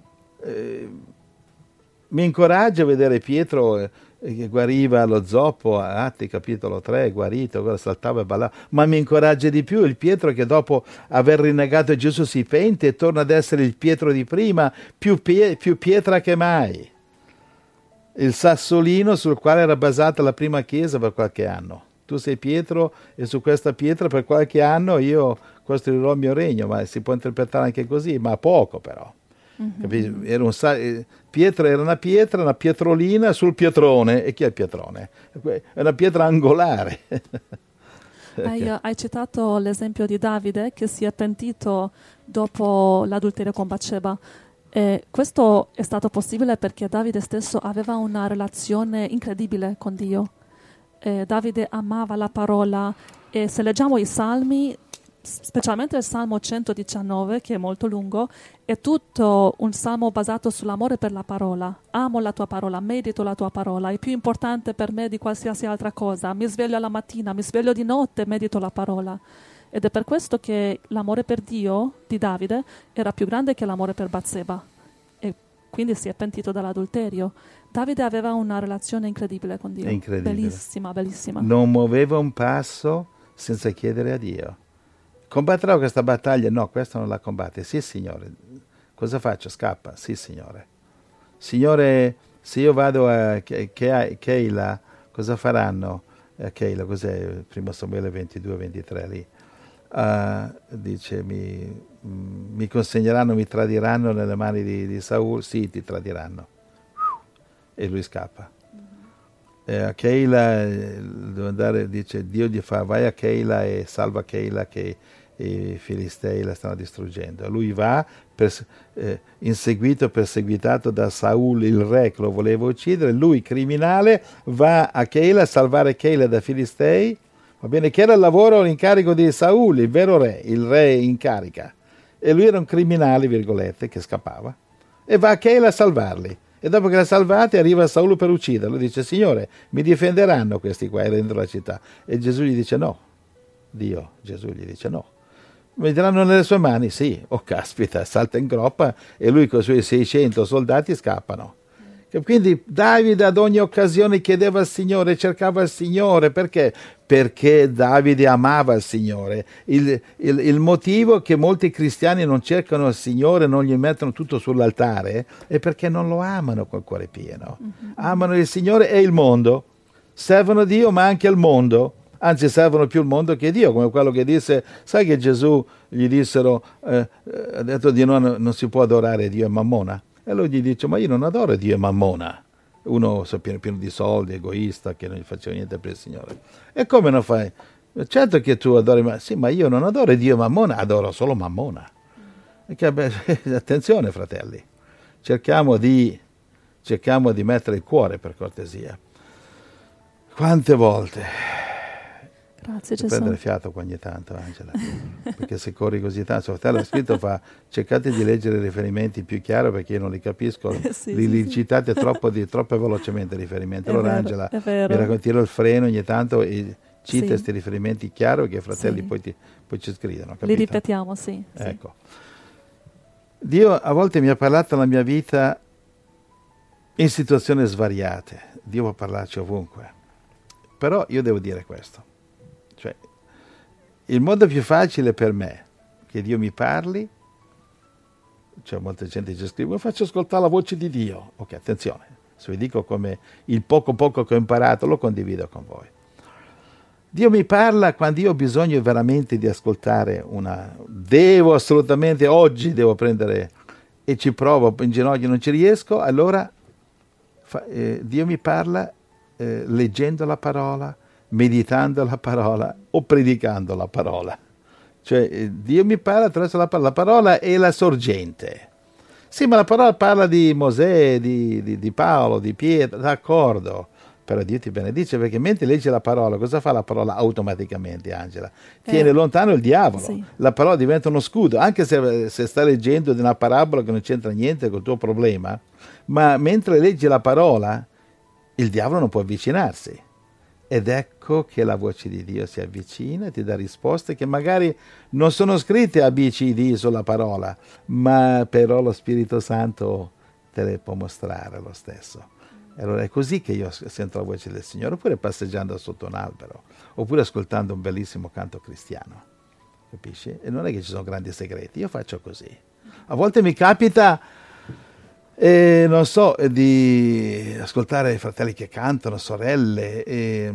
Mi incoraggia vedere Pietro che guariva lo zoppo, Atti capitolo 3, guarito, saltava e ballava. Ma mi incoraggia di più il Pietro che dopo aver rinnegato Gesù si pente e torna ad essere il Pietro di prima, più pietra che mai. Il sassolino sul quale era basata la prima chiesa per qualche anno. Tu sei Pietro e su questa pietra per qualche anno io costruirò il mio regno, ma si può interpretare anche così, ma poco però. Pietro era una pietra, una pietrolina sul pietrone. E chi è il pietrone? È una pietra angolare. Hai citato l'esempio di Davide che si è pentito dopo l'adulterio con Batseba. Questo è stato possibile perché Davide stesso aveva una relazione incredibile con Dio. Davide amava la parola e se leggiamo i salmi, specialmente il Salmo 119, che è molto lungo, è tutto un salmo basato sull'amore per la parola. Amo la tua parola, medito la tua parola, è più importante per me di qualsiasi altra cosa. Mi sveglio alla mattina, mi sveglio di notte, medito la parola. Ed è per questo che l'amore per Dio di Davide era più grande che l'amore per Batseba. E quindi si è pentito dall'adulterio. Davide aveva una relazione incredibile con Dio. Incredibile. Bellissima, bellissima. Non muoveva un passo senza chiedere a Dio. Combatterò questa battaglia? No, questa non la combatte. Sì, Signore. Cosa faccio? Scappa. Sì, Signore. Signore, se io vado a Keila, cosa faranno? Keila, cos'è? 1 Samuele 22-23 lì. Dice, mi consegneranno, mi tradiranno nelle mani di Saul? Sì, ti tradiranno. E lui scappa. A Keila deve andare, dice, Dio gli fa, vai a Keila e salva Keila che i Filistei la stanno distruggendo. Lui va, inseguito, perseguitato da Saul, il re che lo voleva uccidere. Lui, criminale, va a Keila a salvare Keila da Filistei. Va bene, che era il lavoro, l'incarico di Saul, il vero re, il re in carica. E lui era un criminale, virgolette, che scappava. E va a Keila a salvarli. E dopo che l'ha salvati arriva Saul per ucciderlo. Dice, Signore, mi difenderanno questi qua dentro la città. E Gesù gli dice no. Gesù gli dice no. Mi daranno nelle sue mani? Sì. Oh caspita, salta in groppa e lui con i suoi 600 soldati scappano. Quindi Davide ad ogni occasione chiedeva al Signore, cercava il Signore. Perché? Perché Davide amava il Signore. Il motivo che molti cristiani non cercano il Signore, non gli mettono tutto sull'altare, è perché non lo amano col cuore pieno. Amano il Signore e il mondo. Servono Dio ma anche il mondo. Anzi, servono più il mondo che Dio, come quello che disse, sai che Gesù gli dissero, ha detto di non si può adorare Dio e Mammona. E lui gli dice, ma io non adoro Dio e Mammona. Uno pieno di soldi, egoista, che non gli faceva niente per il Signore. E come non fai? Certo che tu adori, sì, ma io non adoro Dio e Mammona, adoro solo Mammona. Attenzione, fratelli, cerchiamo di mettere il cuore, per cortesia. Quante volte... Grazie Gesù. Prendere fiato ogni tanto, Angela, perché se corri così tanto, suo fratello ha scritto, cercate di leggere i riferimenti più chiaro perché io non li capisco, li citate troppo velocemente i riferimenti. Allora Angela, mi racconti il freno ogni tanto e cita questi riferimenti chiaro che i fratelli poi ci scrivono. Capito? Li ripetiamo, sì. Ecco. Dio a volte mi ha parlato nella mia vita in situazioni svariate, Dio può parlarci ovunque, però io devo dire questo. Cioè, il modo più facile per me che Dio mi parli, cioè molta gente ci scrive, faccio ascoltare la voce di Dio. Ok, attenzione, se vi dico come il poco che ho imparato, lo condivido con voi. Dio mi parla quando io ho bisogno veramente di ascoltare devo assolutamente, oggi devo prendere, e ci provo in ginocchio, non ci riesco, allora Dio mi parla leggendo la parola, meditando la parola o predicando la parola. Cioè Dio mi parla attraverso la parola. La parola è la sorgente. Sì, ma la parola parla di Mosè, di Paolo, di Pietro, d'accordo. Però Dio ti benedice perché mentre leggi la parola, cosa fa la parola automaticamente, Angela? Tiene lontano il diavolo. Sì. La parola diventa uno scudo, anche se stai leggendo di una parabola che non c'entra niente col tuo problema, ma mentre leggi la parola, il diavolo non può avvicinarsi. Ed ecco che la voce di Dio si avvicina e ti dà risposte che magari non sono scritte A, B, C, D sulla parola, ma però lo Spirito Santo te le può mostrare lo stesso. Allora è così che io sento la voce del Signore, oppure passeggiando sotto un albero, oppure ascoltando un bellissimo canto cristiano, capisci? E non è che ci sono grandi segreti, io faccio così. A volte mi capita... non so, di ascoltare i fratelli che cantano, sorelle, e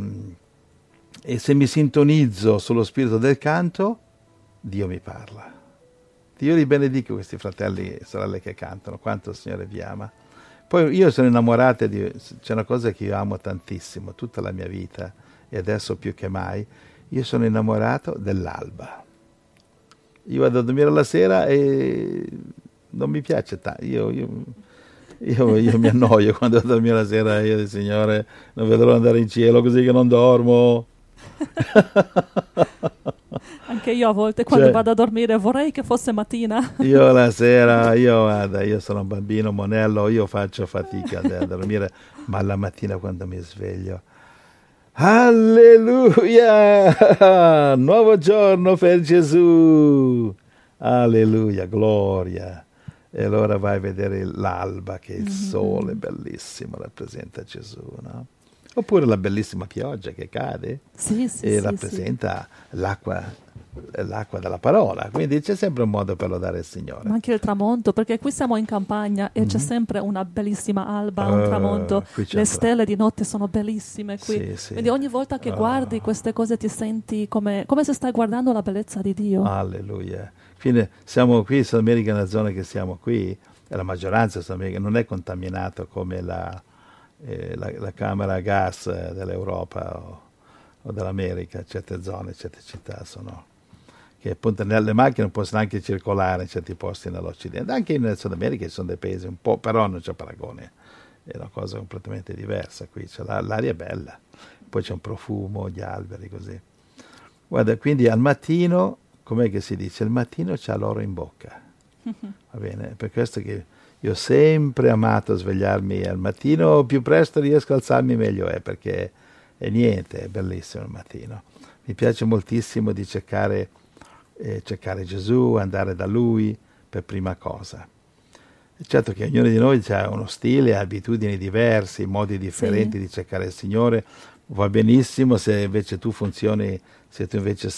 se mi sintonizzo sullo spirito del canto, Dio mi parla. Dio li benedico questi fratelli e sorelle che cantano, quanto il Signore vi ama. Poi io sono innamorato c'è una cosa che io amo tantissimo, tutta la mia vita, e adesso più che mai, io sono innamorato dell'alba. Io vado a dormire la sera e non mi piace tanto, io mi annoio quando vado a dormire la sera, io dico, Signore, non vedrò andare in cielo così che non dormo. Anche io a volte quando vado a dormire vorrei che fosse mattina. Io la sera, io sono un bambino monello, io faccio fatica a dormire, ma la mattina quando mi sveglio, Alleluia! Nuovo giorno per Gesù! Alleluia, gloria! E allora vai a vedere l'alba, che il sole bellissimo rappresenta Gesù, no? Oppure la bellissima pioggia che cade Sì, e rappresenta l'acqua della parola. Quindi c'è sempre un modo per lodare il Signore. Ma anche il tramonto, perché qui siamo in campagna e c'è sempre una bellissima alba, un tramonto. Le stelle di notte sono bellissime qui. Sì, sì. Quindi ogni volta che guardi queste cose ti senti come se stai guardando la bellezza di Dio. Alleluia. Quindi siamo qui in Sud America, nella zona che siamo qui, e la maggioranza di Sud America non è contaminato come la camera a gas dell'Europa o dell'America. Certe zone, certe città sono... che appunto nelle macchine non possono neanche circolare in certi posti nell'Occidente. Anche in Sud America ci sono dei paesi un po', però non c'è paragone, è una cosa completamente diversa. Qui c'è l'aria è bella, poi c'è un profumo, gli alberi, così. Guarda, quindi al mattino, com'è che si dice? Il mattino c'ha l'oro in bocca, va bene? Per questo che io ho sempre amato svegliarmi al mattino, più presto riesco a alzarmi meglio è, perché è niente, è bellissimo il mattino. Mi piace moltissimo di cercare Gesù, andare da Lui per prima cosa. Certo che ognuno di noi ha uno stile, abitudini diversi, modi differenti di cercare il Signore. Va benissimo se invece tu funzioni, se tu invece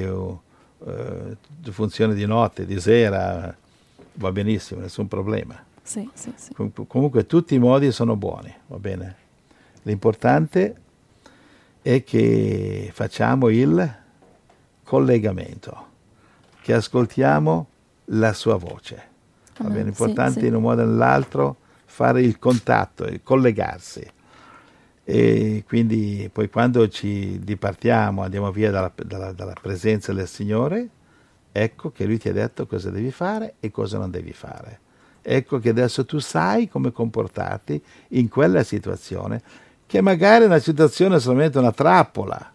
tu funzioni di notte, di sera, va benissimo, nessun problema. Sì, sì, sì. Comunque tutti i modi sono buoni, va bene? L'importante è che facciamo il collegamento, che ascoltiamo la sua voce. Va bene? L'importante in un modo o nell'altro fare il contatto, il collegarsi. E quindi poi quando ci dipartiamo, andiamo via dalla presenza del Signore, ecco che Lui ti ha detto cosa devi fare e cosa non devi fare. Ecco che adesso tu sai come comportarti in quella situazione, che magari è una situazione solamente una trappola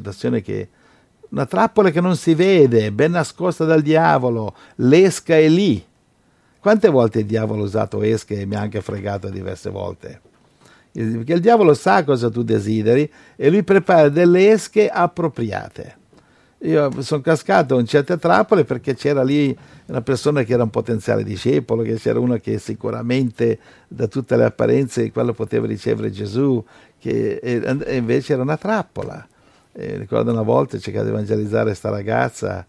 che non si vede, ben nascosta dal diavolo, l'esca è lì. Quante volte il diavolo ha usato esche e mi ha anche fregato diverse volte? Perché il diavolo sa cosa tu desideri e lui prepara delle esche appropriate. Io sono cascato in certe trappole perché c'era lì una persona che era un potenziale discepolo, che c'era uno che sicuramente da tutte le apparenze quello poteva ricevere Gesù, e invece era una trappola. Ricordo una volta cercavo di evangelizzare questa ragazza,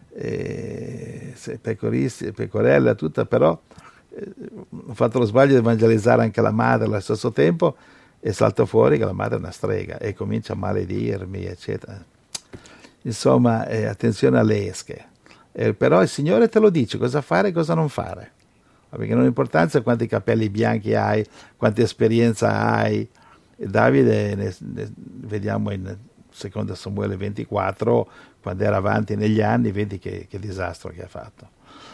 pecorella, tutta, però ho fatto lo sbaglio di evangelizzare anche la madre allo stesso tempo e salto fuori che la madre è una strega e comincia a maledirmi, eccetera. Insomma, attenzione alle esche. Però il Signore te lo dice cosa fare e cosa non fare. Perché non ha importanza quanti capelli bianchi hai, quanta esperienza hai. E Davide, vediamo in 2 Samuele 24, quando era avanti negli anni, vedi che disastro che ha fatto.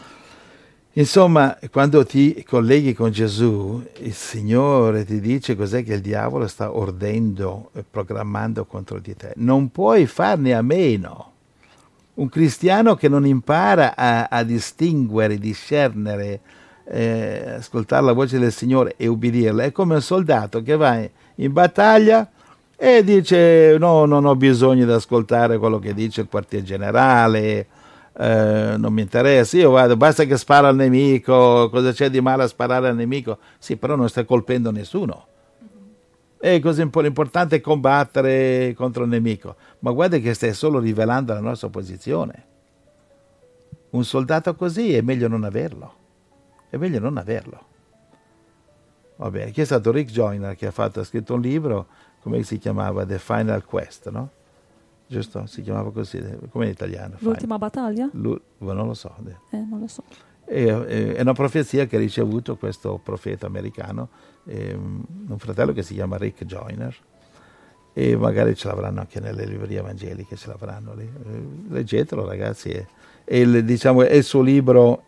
Insomma, quando ti colleghi con Gesù, il Signore ti dice cos'è che il diavolo sta ordendo e programmando contro di te. Non puoi farne a meno. Un cristiano che non impara a distinguere, discernere, ascoltare la voce del Signore e ubbidirla, è come un soldato che va in battaglia e dice no, non ho bisogno di ascoltare quello che dice il quartier generale, non mi interessa, io vado, basta che spara al nemico, cosa c'è di male a sparare al nemico? Sì, però non stai colpendo nessuno. E così l'importante è combattere contro il nemico, ma guarda che stai solo rivelando la nostra posizione. Un soldato così è meglio non averlo, è meglio non averlo. Va bene, chi è stato Rick Joyner che ha scritto un libro, come si chiamava? The Final Quest, no? Giusto? Si chiamava così, come in italiano? L'ultima battaglia? Non lo so. Non lo so. È una profezia che ha ricevuto questo profeta americano, un fratello che si chiama Rick Joyner, e magari ce l'avranno anche nelle librerie evangeliche, ce l'avranno lì. Leggetelo, ragazzi, è il suo libro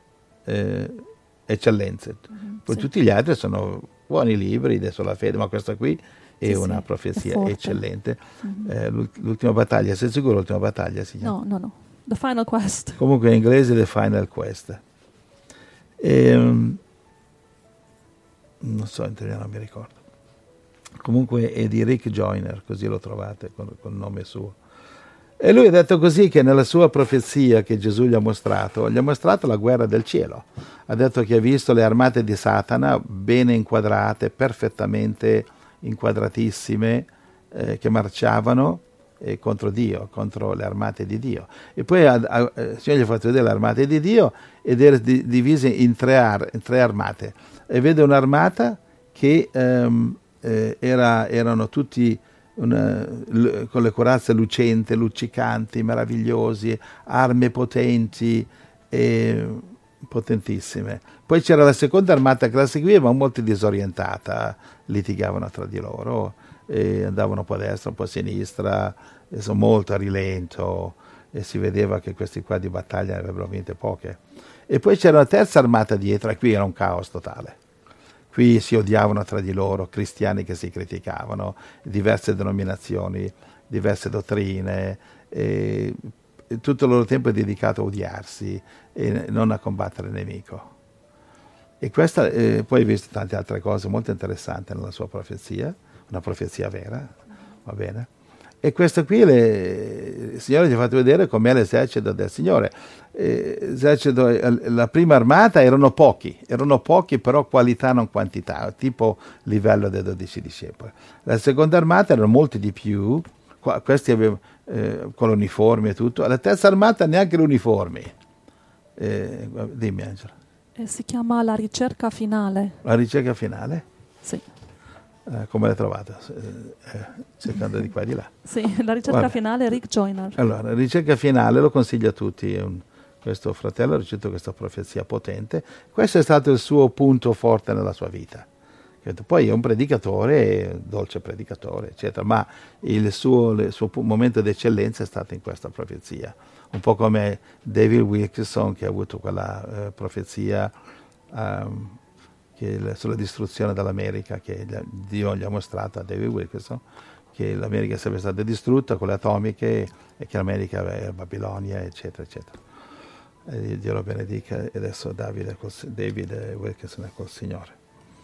Eccellenze. Poi tutti gli altri sono buoni libri sulla fede, ma questa qui è una profezia eccellente. L'ultima battaglia, sei sicuro l'ultima battaglia si chiama? No. The Final Quest. Comunque in inglese The Final Quest. Non so, in italiano non mi ricordo. comunque è di Rick Joyner, così lo trovate con il nome suo. E lui ha detto così che nella sua profezia che Gesù gli ha mostrato la guerra del cielo. Ha detto che ha visto le armate di Satana bene inquadrate, perfettamente inquadratissime, che marciavano contro Dio, contro le armate di Dio. E poi il Signore gli ha fatto vedere le armate di Dio ed era divise in tre armate. E vede un'armata che erano tutti con le corazze luccicanti, meravigliosi, armi potenti e potentissime. Poi c'era la seconda armata che la seguiva, ma molto disorientata, litigavano tra di loro, e andavano un po' a destra, un po' a sinistra, molto a rilento, e si vedeva che questi qua di battaglia ne avrebbero vinte poche. E poi c'era una terza armata dietro, e qui era un caos totale. Qui si odiavano tra di loro, cristiani che si criticavano, diverse denominazioni, diverse dottrine, e tutto il loro tempo è dedicato a odiarsi e non a combattere il nemico. E questa, poi hai visto tante altre cose molto interessanti nella sua profezia, una profezia vera, va bene? E questo qui il Signore gli ha fatto vedere com'è l'esercito del Signore. La prima armata erano pochi però qualità non quantità, tipo livello dei 12 discepoli. La seconda armata erano molti di più, questi avevano con l'uniforme e tutto. La terza armata neanche l'uniforme. Dimmi Angela. Si chiama La ricerca finale. La ricerca finale? Sì. Come l'hai trovata? Cercando di qua e di là. Sì, La ricerca finale, Rick Joyner. Allora, la ricerca finale lo consiglio a tutti. Questo fratello ha ricevuto questa profezia potente. Questo è stato il suo punto forte nella sua vita. Poi è un predicatore, dolce predicatore, eccetera, ma il suo momento di eccellenza è stato in questa profezia. Un po' come David Wilkerson, che ha avuto quella profezia sulla distruzione dell'America, che Dio gli ha mostrato a David Wilkerson, che l'America sarebbe stata distrutta con le atomiche e che l'America era Babilonia, eccetera, eccetera. E Dio lo benedica, e adesso David Wilkerson è col Signore.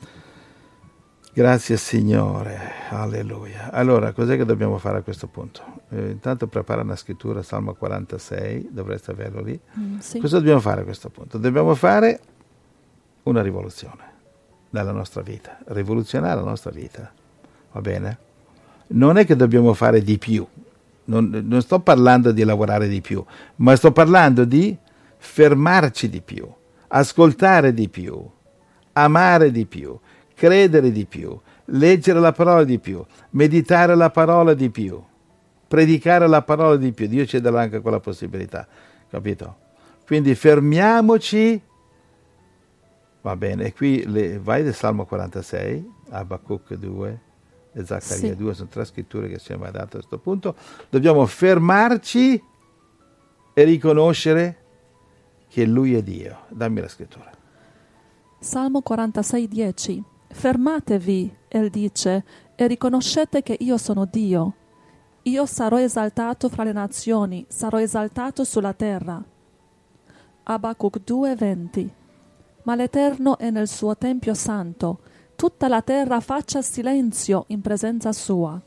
Grazie Signore, alleluia. Allora, cos'è che dobbiamo fare a questo punto? Intanto prepara una scrittura, Salmo 46, dovreste averlo lì. Sì. Cosa dobbiamo fare a questo punto? Dobbiamo fare una rivoluzione nella nostra vita, rivoluzionare la nostra vita, va bene? Non è che dobbiamo fare di più, non sto parlando di lavorare di più, ma sto parlando di fermarci di più, ascoltare di più, amare di più, credere di più, leggere la parola di più, meditare la parola di più, predicare la parola di più. Dio ci darà anche quella possibilità, capito? Quindi fermiamoci, va bene, e qui vai del Salmo 46, Abacuc 2 e Zaccaria 2, sono tre scritture che ci hanno dato a questo punto. Dobbiamo fermarci e riconoscere che Lui è Dio. Dammi la scrittura. Salmo 46, 10. Fermatevi, El dice, e riconoscete che io sono Dio. Io sarò esaltato fra le nazioni, sarò esaltato sulla terra. Abacuc 2, 20. Ma l'Eterno è nel suo tempio santo, tutta la terra faccia silenzio in presenza sua.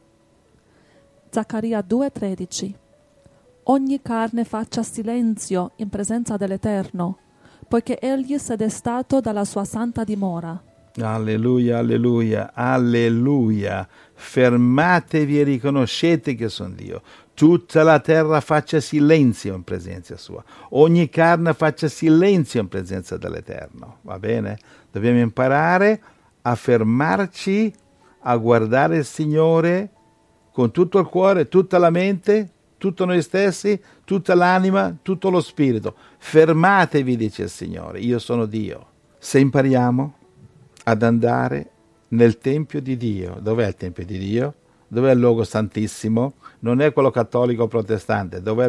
Zaccaria 2, 13. Ogni carne faccia silenzio in presenza dell'Eterno, poiché egli s'è destato dalla sua santa dimora. Alleluia, alleluia, alleluia. Fermatevi e riconoscete che sono Dio. Tutta la terra faccia silenzio in presenza sua. Ogni carne faccia silenzio in presenza dell'Eterno. Va bene? Dobbiamo imparare a fermarci, a guardare il Signore con tutto il cuore, tutta la mente, tutto noi stessi, tutta l'anima, tutto lo spirito. Fermatevi, dice il Signore, io sono Dio. Se impariamo ad andare nel Tempio di Dio. Dov'è il Tempio di Dio? Dov'è il luogo santissimo? Non è quello cattolico o protestante. Dov'è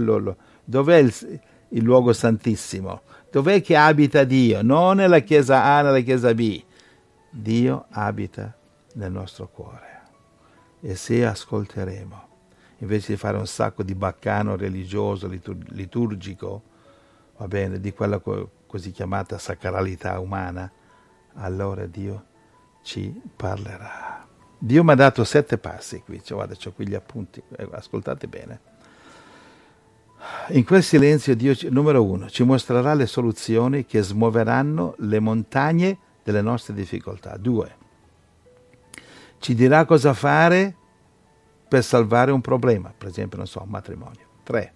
il luogo santissimo? Dov'è che abita Dio? Non nella chiesa A, nella chiesa B. Dio abita nel nostro cuore. E se ascolteremo, invece di fare un sacco di baccano religioso, liturgico, va bene, di quella così chiamata sacralità umana, allora Dio ci parlerà. Dio mi ha dato 7 passi qui, guarda, c'ho qui gli appunti, ascoltate bene. In quel silenzio Dio, numero 1, ci mostrerà le soluzioni che smuoveranno le montagne delle nostre difficoltà. 2, ci dirà cosa fare per salvare un problema, per esempio, non so, un matrimonio. 3,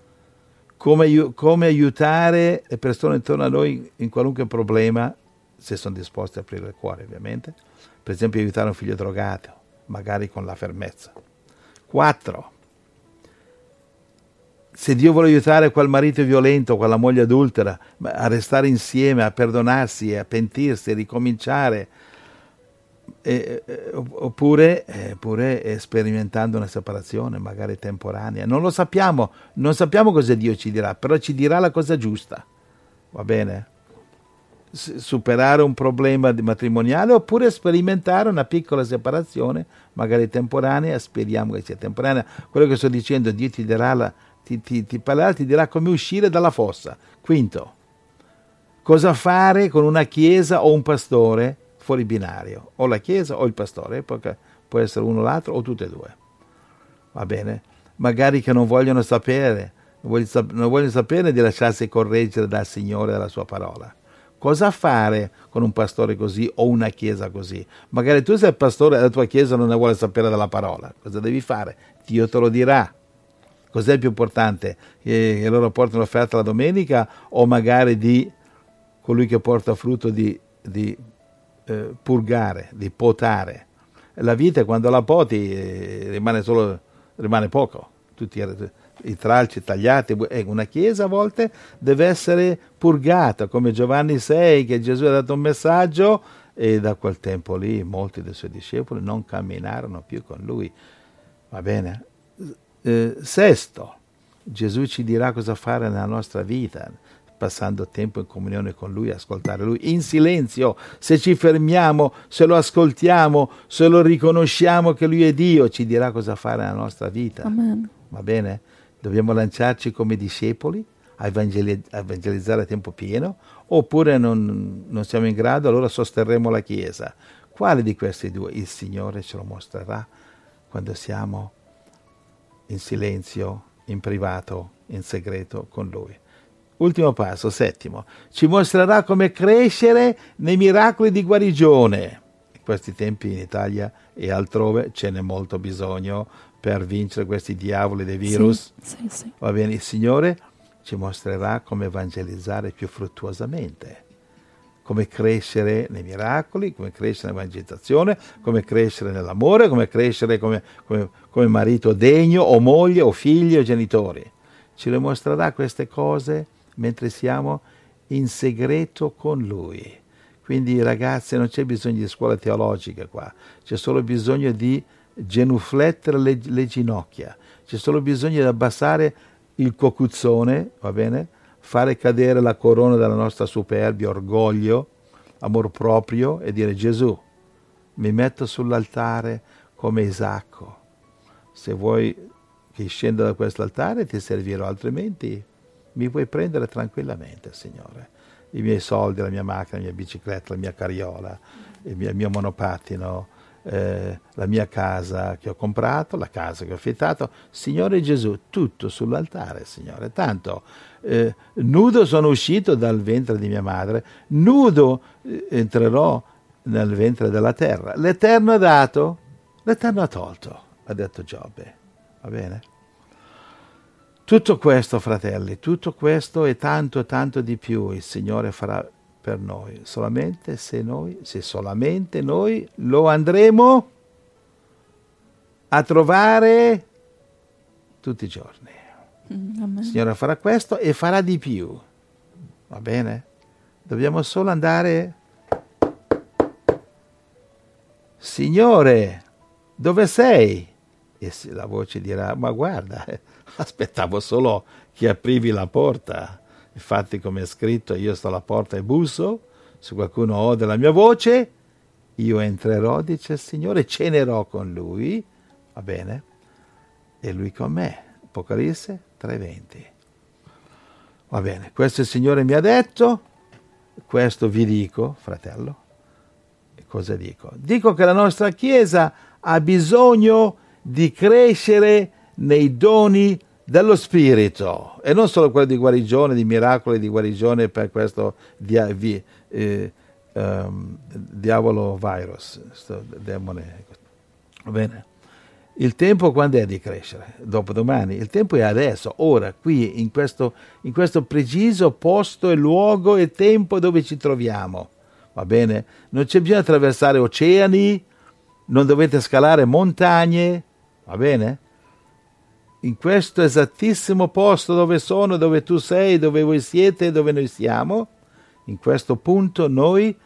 come aiutare le persone intorno a noi in qualunque problema, se sono disposti a aprire il cuore, ovviamente. Per esempio, aiutare un figlio drogato, magari con la fermezza. 4, se Dio vuole aiutare quel marito violento, quella moglie adultera, a restare insieme, a perdonarsi, a pentirsi, a ricominciare, oppure sperimentando una separazione, magari temporanea. Non lo sappiamo, non sappiamo cosa Dio ci dirà, però ci dirà la cosa giusta, va bene? Superare un problema matrimoniale oppure sperimentare una piccola separazione, magari temporanea, speriamo che sia temporanea. Quello che sto dicendo, Dio ti darà ti parlerà, ti dirà come uscire dalla fossa. 5, cosa fare con una chiesa o un pastore fuori binario, o la chiesa o il pastore, può essere uno o l'altro o tutte e due, va bene? Magari che non vogliono sapere, non vogliono sapere di lasciarsi correggere dal Signore e dalla sua parola. Cosa fare con un pastore così o una chiesa così? Magari tu sei il pastore e la tua chiesa non ne vuole sapere della parola. Cosa devi fare? Dio te lo dirà. Cos'è più importante? Che loro portano l'offerta la domenica o magari di colui che porta frutto di purgare, di potare? La vita quando la poti rimane poco. Tutti i tralci tagliati. Una chiesa a volte deve essere purgata, come Giovanni 6, che Gesù ha dato un messaggio e da quel tempo lì molti dei suoi discepoli non camminarono più con lui. Va bene? 6, Gesù ci dirà cosa fare nella nostra vita, passando tempo in comunione con Lui, ascoltare Lui, in silenzio, se ci fermiamo, se lo ascoltiamo, se lo riconosciamo che Lui è Dio, ci dirà cosa fare nella nostra vita. Amen. Va bene? Dobbiamo lanciarci come discepoli a evangelizzare a tempo pieno, oppure non siamo in grado, allora sosterremo la Chiesa. Quale di questi due? Il Signore ce lo mostrerà quando siamo in silenzio, in privato, in segreto con Lui. Ultimo passo, 7, ci mostrerà come crescere nei miracoli di guarigione. In questi tempi in Italia e altrove ce n'è molto bisogno per vincere questi diavoli dei virus. Sì. Va bene, il Signore ci mostrerà come evangelizzare più fruttuosamente, come crescere nei miracoli, come crescere nell'evangelizzazione, come crescere nell'amore, come crescere come marito degno o moglie o figli o genitori. Ci le mostrerà queste cose mentre siamo in segreto con Lui. Quindi ragazzi, non c'è bisogno di scuola teologica qua, c'è solo bisogno di genuflettere le ginocchia, c'è solo bisogno di abbassare il cocuzzone, va bene? Fare cadere la corona della nostra superbia, orgoglio, amor proprio e dire: Gesù, mi metto sull'altare come Isacco. Se vuoi che scenda da quest'altare ti servirò, altrimenti mi puoi prendere tranquillamente, Signore. I miei soldi, la mia macchina, la mia bicicletta, la mia carriola, il mio monopattino, la mia casa che ho comprato, la casa che ho affittato. Signore Gesù, tutto sull'altare, Signore. Tanto nudo sono uscito dal ventre di mia madre, nudo entrerò nel ventre della terra. L'Eterno ha dato, l'Eterno ha tolto, ha detto Giobbe. Va bene? Tutto questo, fratelli, tutto questo e tanto di più il Signore farà per noi, solamente se solamente noi lo andremo a trovare tutti i giorni. Amen. Il Signore farà questo e farà di più, va bene? Dobbiamo solo andare: Signore, dove sei? E la voce dirà: ma guarda, aspettavo solo che aprivi la porta. Infatti, come è scritto, io sto alla porta e busso, se qualcuno ode la mia voce, io entrerò, dice il Signore, cenerò con lui, va bene? E lui con me. Apocalisse 3:20. Va bene, questo il Signore mi ha detto, questo vi dico, fratello. E cosa dico? Dico che la nostra Chiesa ha bisogno di crescere nei doni dello Spirito, e non solo quello di guarigione, di miracoli di guarigione per questo diavolo virus, questo demone. Va bene? Il tempo quando è di crescere? Dopodomani. Il tempo è adesso, ora, qui, in questo preciso posto e luogo e tempo dove ci troviamo. Va bene? Non c'è bisogno di attraversare oceani, non dovete scalare montagne, va bene? In questo esattissimo posto dove sono, dove tu sei, dove voi siete, dove noi siamo, in questo punto noi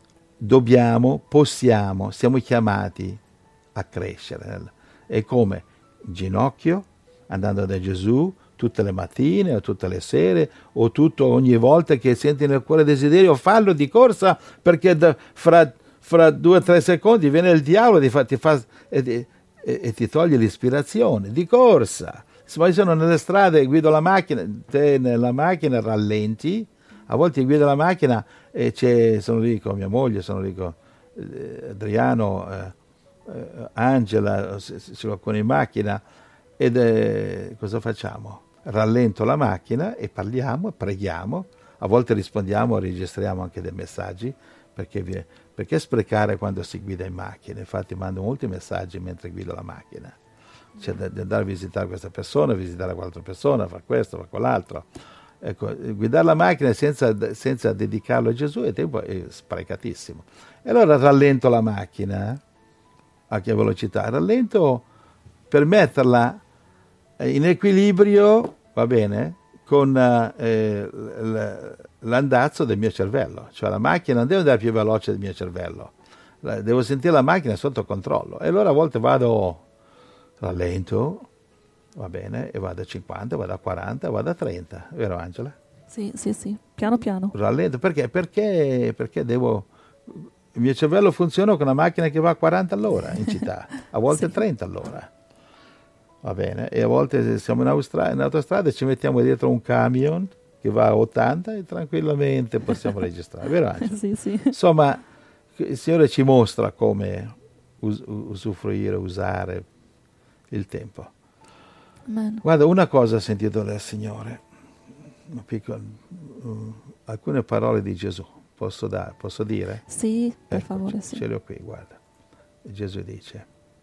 possiamo, siamo chiamati a crescere. E come? In ginocchio, andando da Gesù tutte le mattine o tutte le sere o ogni volta che senti nel cuore desiderio, fallo di corsa, perché fra 2 o 3 secondi viene il diavolo e ti toglie l'ispirazione di corsa. Se poi sono nelle strade e guido la macchina, te nella macchina rallenti, a volte guido la macchina e sono lì con mia moglie, sono lì con Adriano, Angela, con in macchina, ed cosa facciamo? Rallento la macchina e parliamo, preghiamo, a volte rispondiamo, registriamo anche dei messaggi, perché sprecare quando si guida in macchina? Infatti mando molti messaggi mentre guido la macchina, cioè di andare a visitare questa persona, visitare quell'altra persona, fare questo, fare quell'altro. Ecco, guidare la macchina senza dedicarlo a Gesù è tempo è sprecatissimo. E allora rallento la macchina a che velocità? Rallento per metterla in equilibrio, va bene, con l'andazzo del mio cervello. Cioè la macchina non deve andare più veloce del mio cervello, devo sentire la macchina sotto controllo. E allora a volte rallento, va bene, e vado a 50, vado a 40, vado a 30, vero Angela? Sì, piano piano. Rallento, perché il mio cervello funziona con una macchina che va a 40 all'ora in città, a volte Sì. 30 all'ora. Va bene, e a volte siamo in autostrada e ci mettiamo dietro un camion che va a 80 e tranquillamente possiamo registrare, vero Angela? Sì. Insomma, il Signore ci mostra come usufruire, usare il tempo. Amen. Guarda, una cosa ho sentito dal Signore, alcune parole di Gesù, posso dire? Sì, per Ecco, favore, sì. ce le ho qui, guarda. Gesù dice: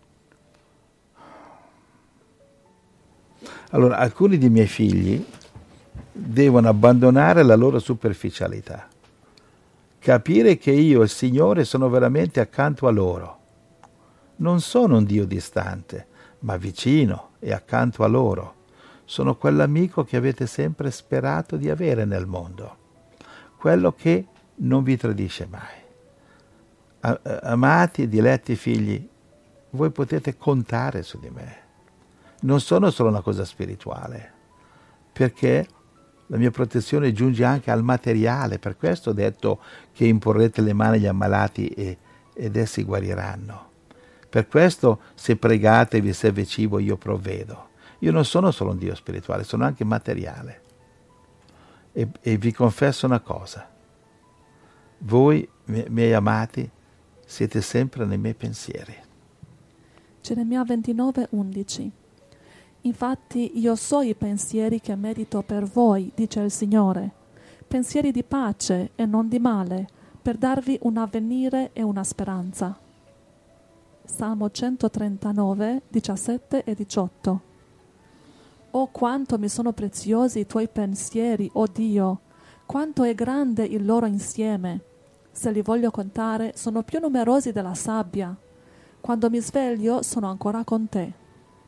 allora, alcuni dei miei figli devono abbandonare la loro superficialità, capire che io, il Signore, sono veramente accanto a loro. Non sono un Dio distante, ma vicino e accanto a loro. Sono quell'amico che avete sempre sperato di avere nel mondo, quello che non vi tradisce mai. Amati e diletti figli, voi potete contare su di me. Non sono solo una cosa spirituale, perché la mia protezione giunge anche al materiale. Per questo ho detto che imporrete le mani agli ammalati ed essi guariranno. Per questo, se pregate e vi serve cibo, io provvedo. Io non sono solo un Dio spirituale, sono anche materiale. E vi confesso una cosa: voi, miei amati, siete sempre nei miei pensieri. Geremia 29:11. Infatti io so i pensieri che medito per voi, dice il Signore, pensieri di pace e non di male, per darvi un avvenire e una speranza. Salmo 139, 17 e 18. Oh, quanto mi sono preziosi i tuoi pensieri, oh Dio, quanto è grande il loro insieme. Se li voglio contare, sono più numerosi della sabbia. Quando mi sveglio, sono ancora con te.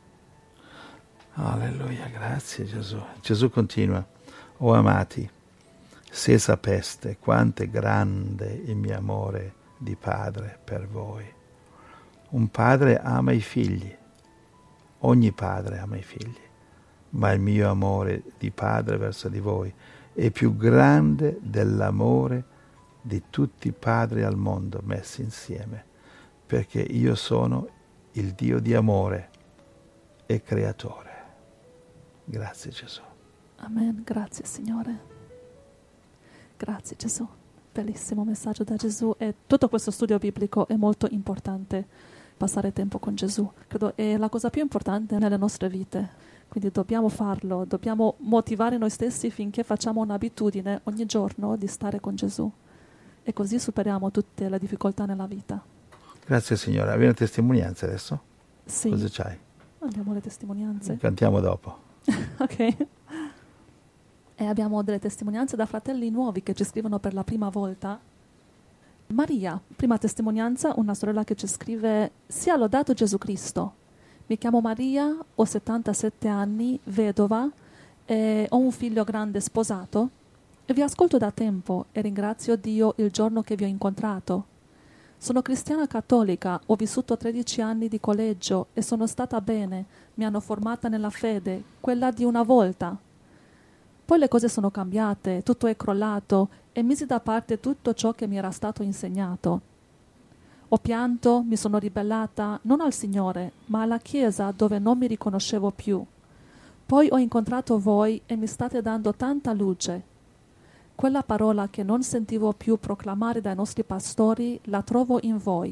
Alleluia, grazie Gesù. Gesù continua: oh amati, se sapeste quanto è grande il mio amore di padre per voi. Un padre ama i figli, ogni padre ama i figli, ma il mio amore di padre verso di voi è più grande dell'amore di tutti i padri al mondo messi insieme, perché io sono il Dio di amore e creatore. Grazie Gesù. Amen, grazie Signore. Grazie Gesù. Bellissimo messaggio da Gesù, e tutto questo studio biblico è molto importante. passare tempo con Gesù. Credo è la cosa più importante nelle nostre vite. Quindi dobbiamo farlo, dobbiamo motivare noi stessi finché facciamo un'abitudine ogni giorno di stare con Gesù. E così superiamo tutte le difficoltà nella vita. Grazie Signore. Abbiamo testimonianze adesso? Sì. Cosa c'hai? Abbiamo le testimonianze. Cantiamo dopo. Ok. E abbiamo delle testimonianze da fratelli nuovi che ci scrivono per la prima volta. Maria, prima testimonianza, una sorella che ci scrive: sia lodato Gesù Cristo. Mi chiamo Maria, ho 77 anni, vedova, e ho un figlio grande sposato e vi ascolto da tempo e ringrazio Dio il giorno che vi ho incontrato. Sono cristiana cattolica, ho vissuto 13 anni di collegio e sono stata bene, mi hanno formata nella fede, quella di una volta. Poi le cose sono cambiate, tutto è crollato e misi da parte tutto ciò che mi era stato insegnato. Ho pianto, mi sono ribellata non al Signore, ma alla Chiesa dove non mi riconoscevo più. Poi ho incontrato voi e mi state dando tanta luce. Quella parola che non sentivo più proclamare dai nostri pastori la trovo in voi.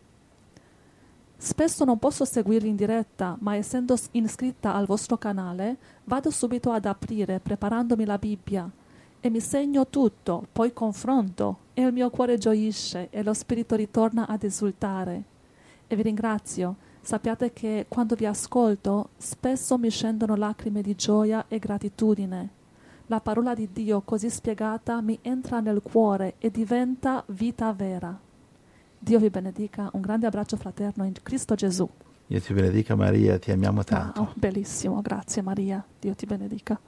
Spesso non posso seguirvi in diretta, ma essendo iscritta al vostro canale, vado subito ad aprire preparandomi la Bibbia e mi segno tutto, poi confronto e il mio cuore gioisce e lo spirito ritorna ad esultare. E vi ringrazio, sappiate che quando vi ascolto spesso mi scendono lacrime di gioia e gratitudine. La parola di Dio così spiegata mi entra nel cuore e diventa vita vera. Dio vi benedica, un grande abbraccio fraterno in Cristo Gesù. Dio ti benedica Maria, ti amiamo tanto. Wow, bellissimo, grazie Maria, Dio ti benedica.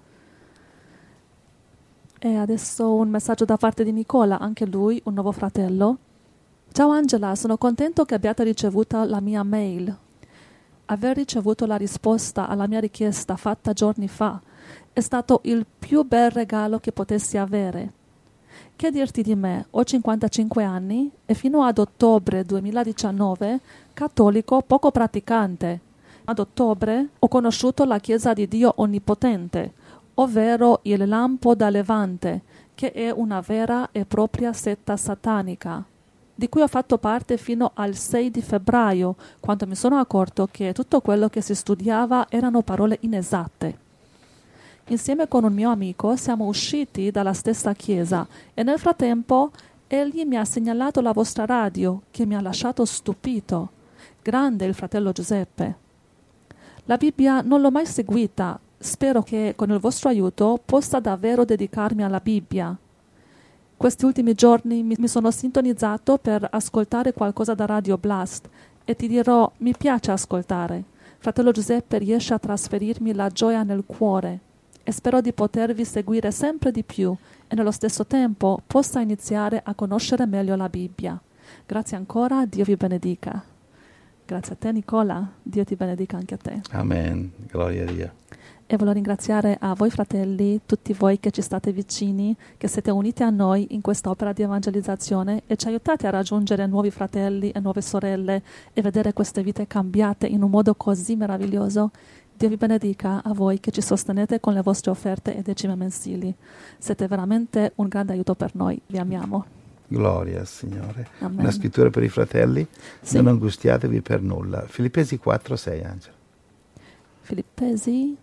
E adesso un messaggio da parte di Nicola, anche lui un nuovo fratello. Ciao Angela, sono contento che abbiate ricevuto la mia mail. Aver ricevuto la risposta alla mia richiesta fatta giorni fa è stato il più bel regalo che potessi avere. Che dirti di me? Ho 55 anni e fino ad ottobre 2019 cattolico poco praticante. Ad ottobre ho conosciuto la Chiesa di Dio Onnipotente, ovvero il Lampo da Levante, che è una vera e propria setta satanica, di cui ho fatto parte fino al 6 di febbraio, quando mi sono accorto che tutto quello che si studiava erano parole inesatte. Insieme con un mio amico siamo usciti dalla stessa chiesa e nel frattempo egli mi ha segnalato la vostra radio, che mi ha lasciato stupito. Grande il fratello Giuseppe. La Bibbia non l'ho mai seguita. Spero che con il vostro aiuto possa davvero dedicarmi alla Bibbia. Questi ultimi giorni mi sono sintonizzato per ascoltare qualcosa da Radio Blast e ti dirò, mi piace ascoltare. Fratello Giuseppe riesce a trasferirmi la gioia nel cuore e spero di potervi seguire sempre di più e nello stesso tempo possa iniziare a conoscere meglio la Bibbia. Grazie ancora, Dio vi benedica. Grazie a te Nicola, Dio ti benedica anche a te. Amen, gloria a Dio. E voglio ringraziare a voi fratelli, tutti voi che ci state vicini, che siete uniti a noi in questa opera di evangelizzazione e ci aiutate a raggiungere nuovi fratelli e nuove sorelle e vedere queste vite cambiate in un modo così meraviglioso. Dio vi benedica a voi che ci sostenete con le vostre offerte e decime mensili. Siete veramente un grande aiuto per noi, vi amiamo. Gloria al Signore. Amen. Una scrittura per i fratelli, Sì. Non angustiatevi per nulla. Filippesi 4:6, Angela. Filippesi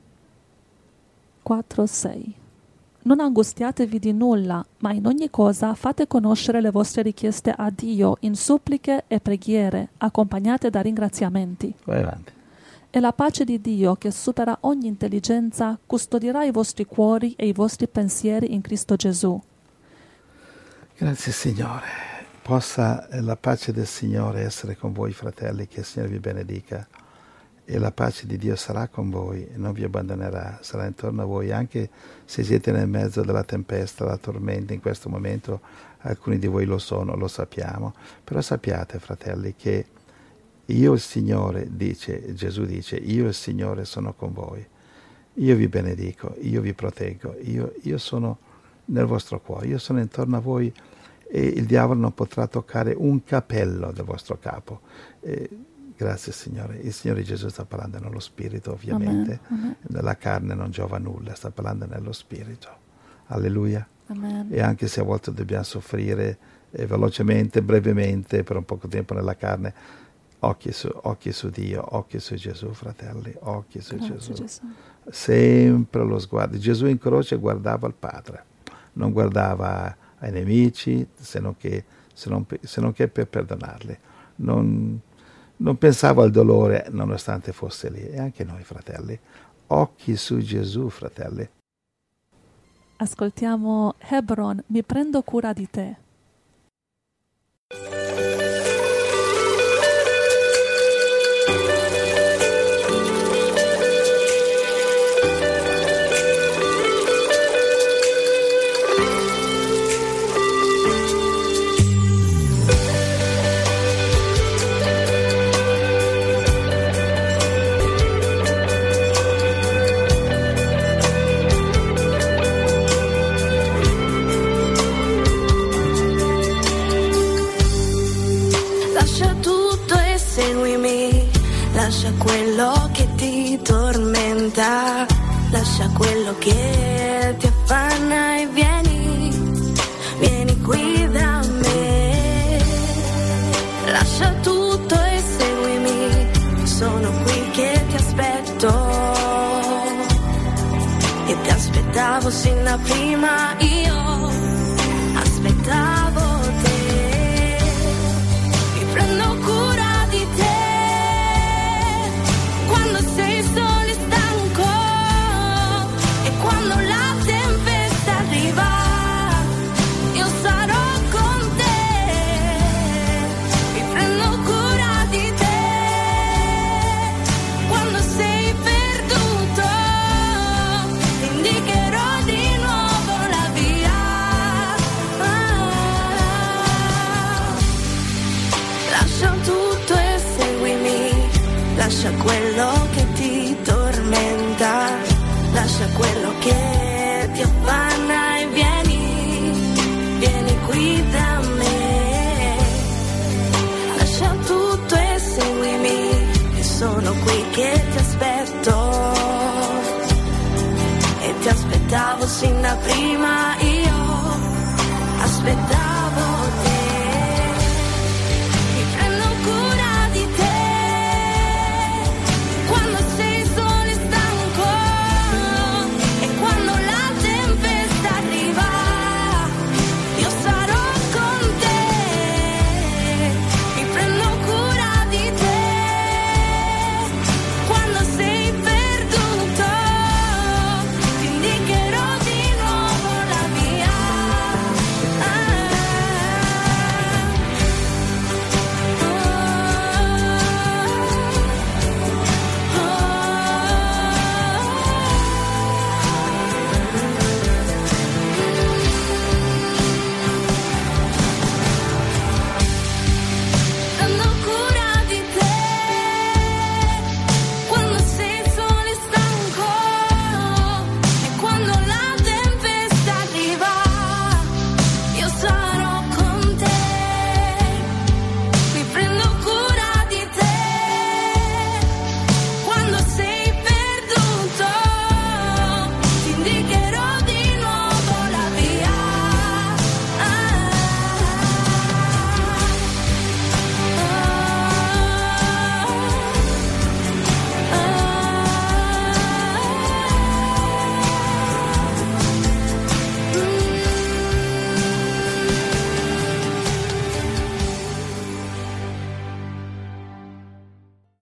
4:6. Non angustiatevi di nulla, ma in ogni cosa fate conoscere le vostre richieste a Dio in suppliche e preghiere, accompagnate da ringraziamenti. Vai avanti. E la pace di Dio, che supera ogni intelligenza, custodirà i vostri cuori e i vostri pensieri in Cristo Gesù. Grazie Signore. Possa la pace del Signore essere con voi fratelli, che il Signore vi benedica. E la pace di Dio sarà con voi, non vi abbandonerà, sarà intorno a voi, anche se siete nel mezzo della tempesta, della tormenta. In questo momento alcuni di voi lo sono, lo sappiamo. Però sappiate fratelli che io il Signore, Gesù dice, io il Signore sono con voi. Io vi benedico, io vi proteggo, io sono nel vostro cuore, io sono intorno a voi e il diavolo non potrà toccare un capello del vostro capo. Grazie Signore. Il Signore Gesù sta parlando nello Spirito, ovviamente. Amen. La carne non giova nulla, sta parlando nello Spirito. Alleluia. Amen. E anche se a volte dobbiamo soffrire velocemente, brevemente, per un poco tempo nella carne, Occhi su Dio, occhi su Gesù, fratelli, occhi su Grazie, Gesù. Gesù. Sempre lo sguardo. Gesù in croce guardava il Padre, non guardava ai nemici, se non che per perdonarli. Non pensava al dolore nonostante fosse lì. E anche noi, fratelli, occhi su Gesù, fratelli. Ascoltiamo Hebron, mi prendo cura di te. Lascia quello che ti tormenta, lascia quello che ti affanna e vieni qui da me. Lascia tutto e seguimi, sono qui che ti aspetto e ti aspettavo sin da prima, io aspettavo te, mi prendo cura di te. Quando sei solo e stanco e quando la tempesta arriva, io sarò con te, mi prendo cura di te. Quando sei perduto, ti indicherò di nuovo la via. Lascia tutto e seguimi, lascia quello che ti tormenta, lascia quello che ti affanna e vieni qui da me. Lascia tutto e seguimi, e sono qui che ti aspetto e ti aspettavo sin da prima, io aspettavo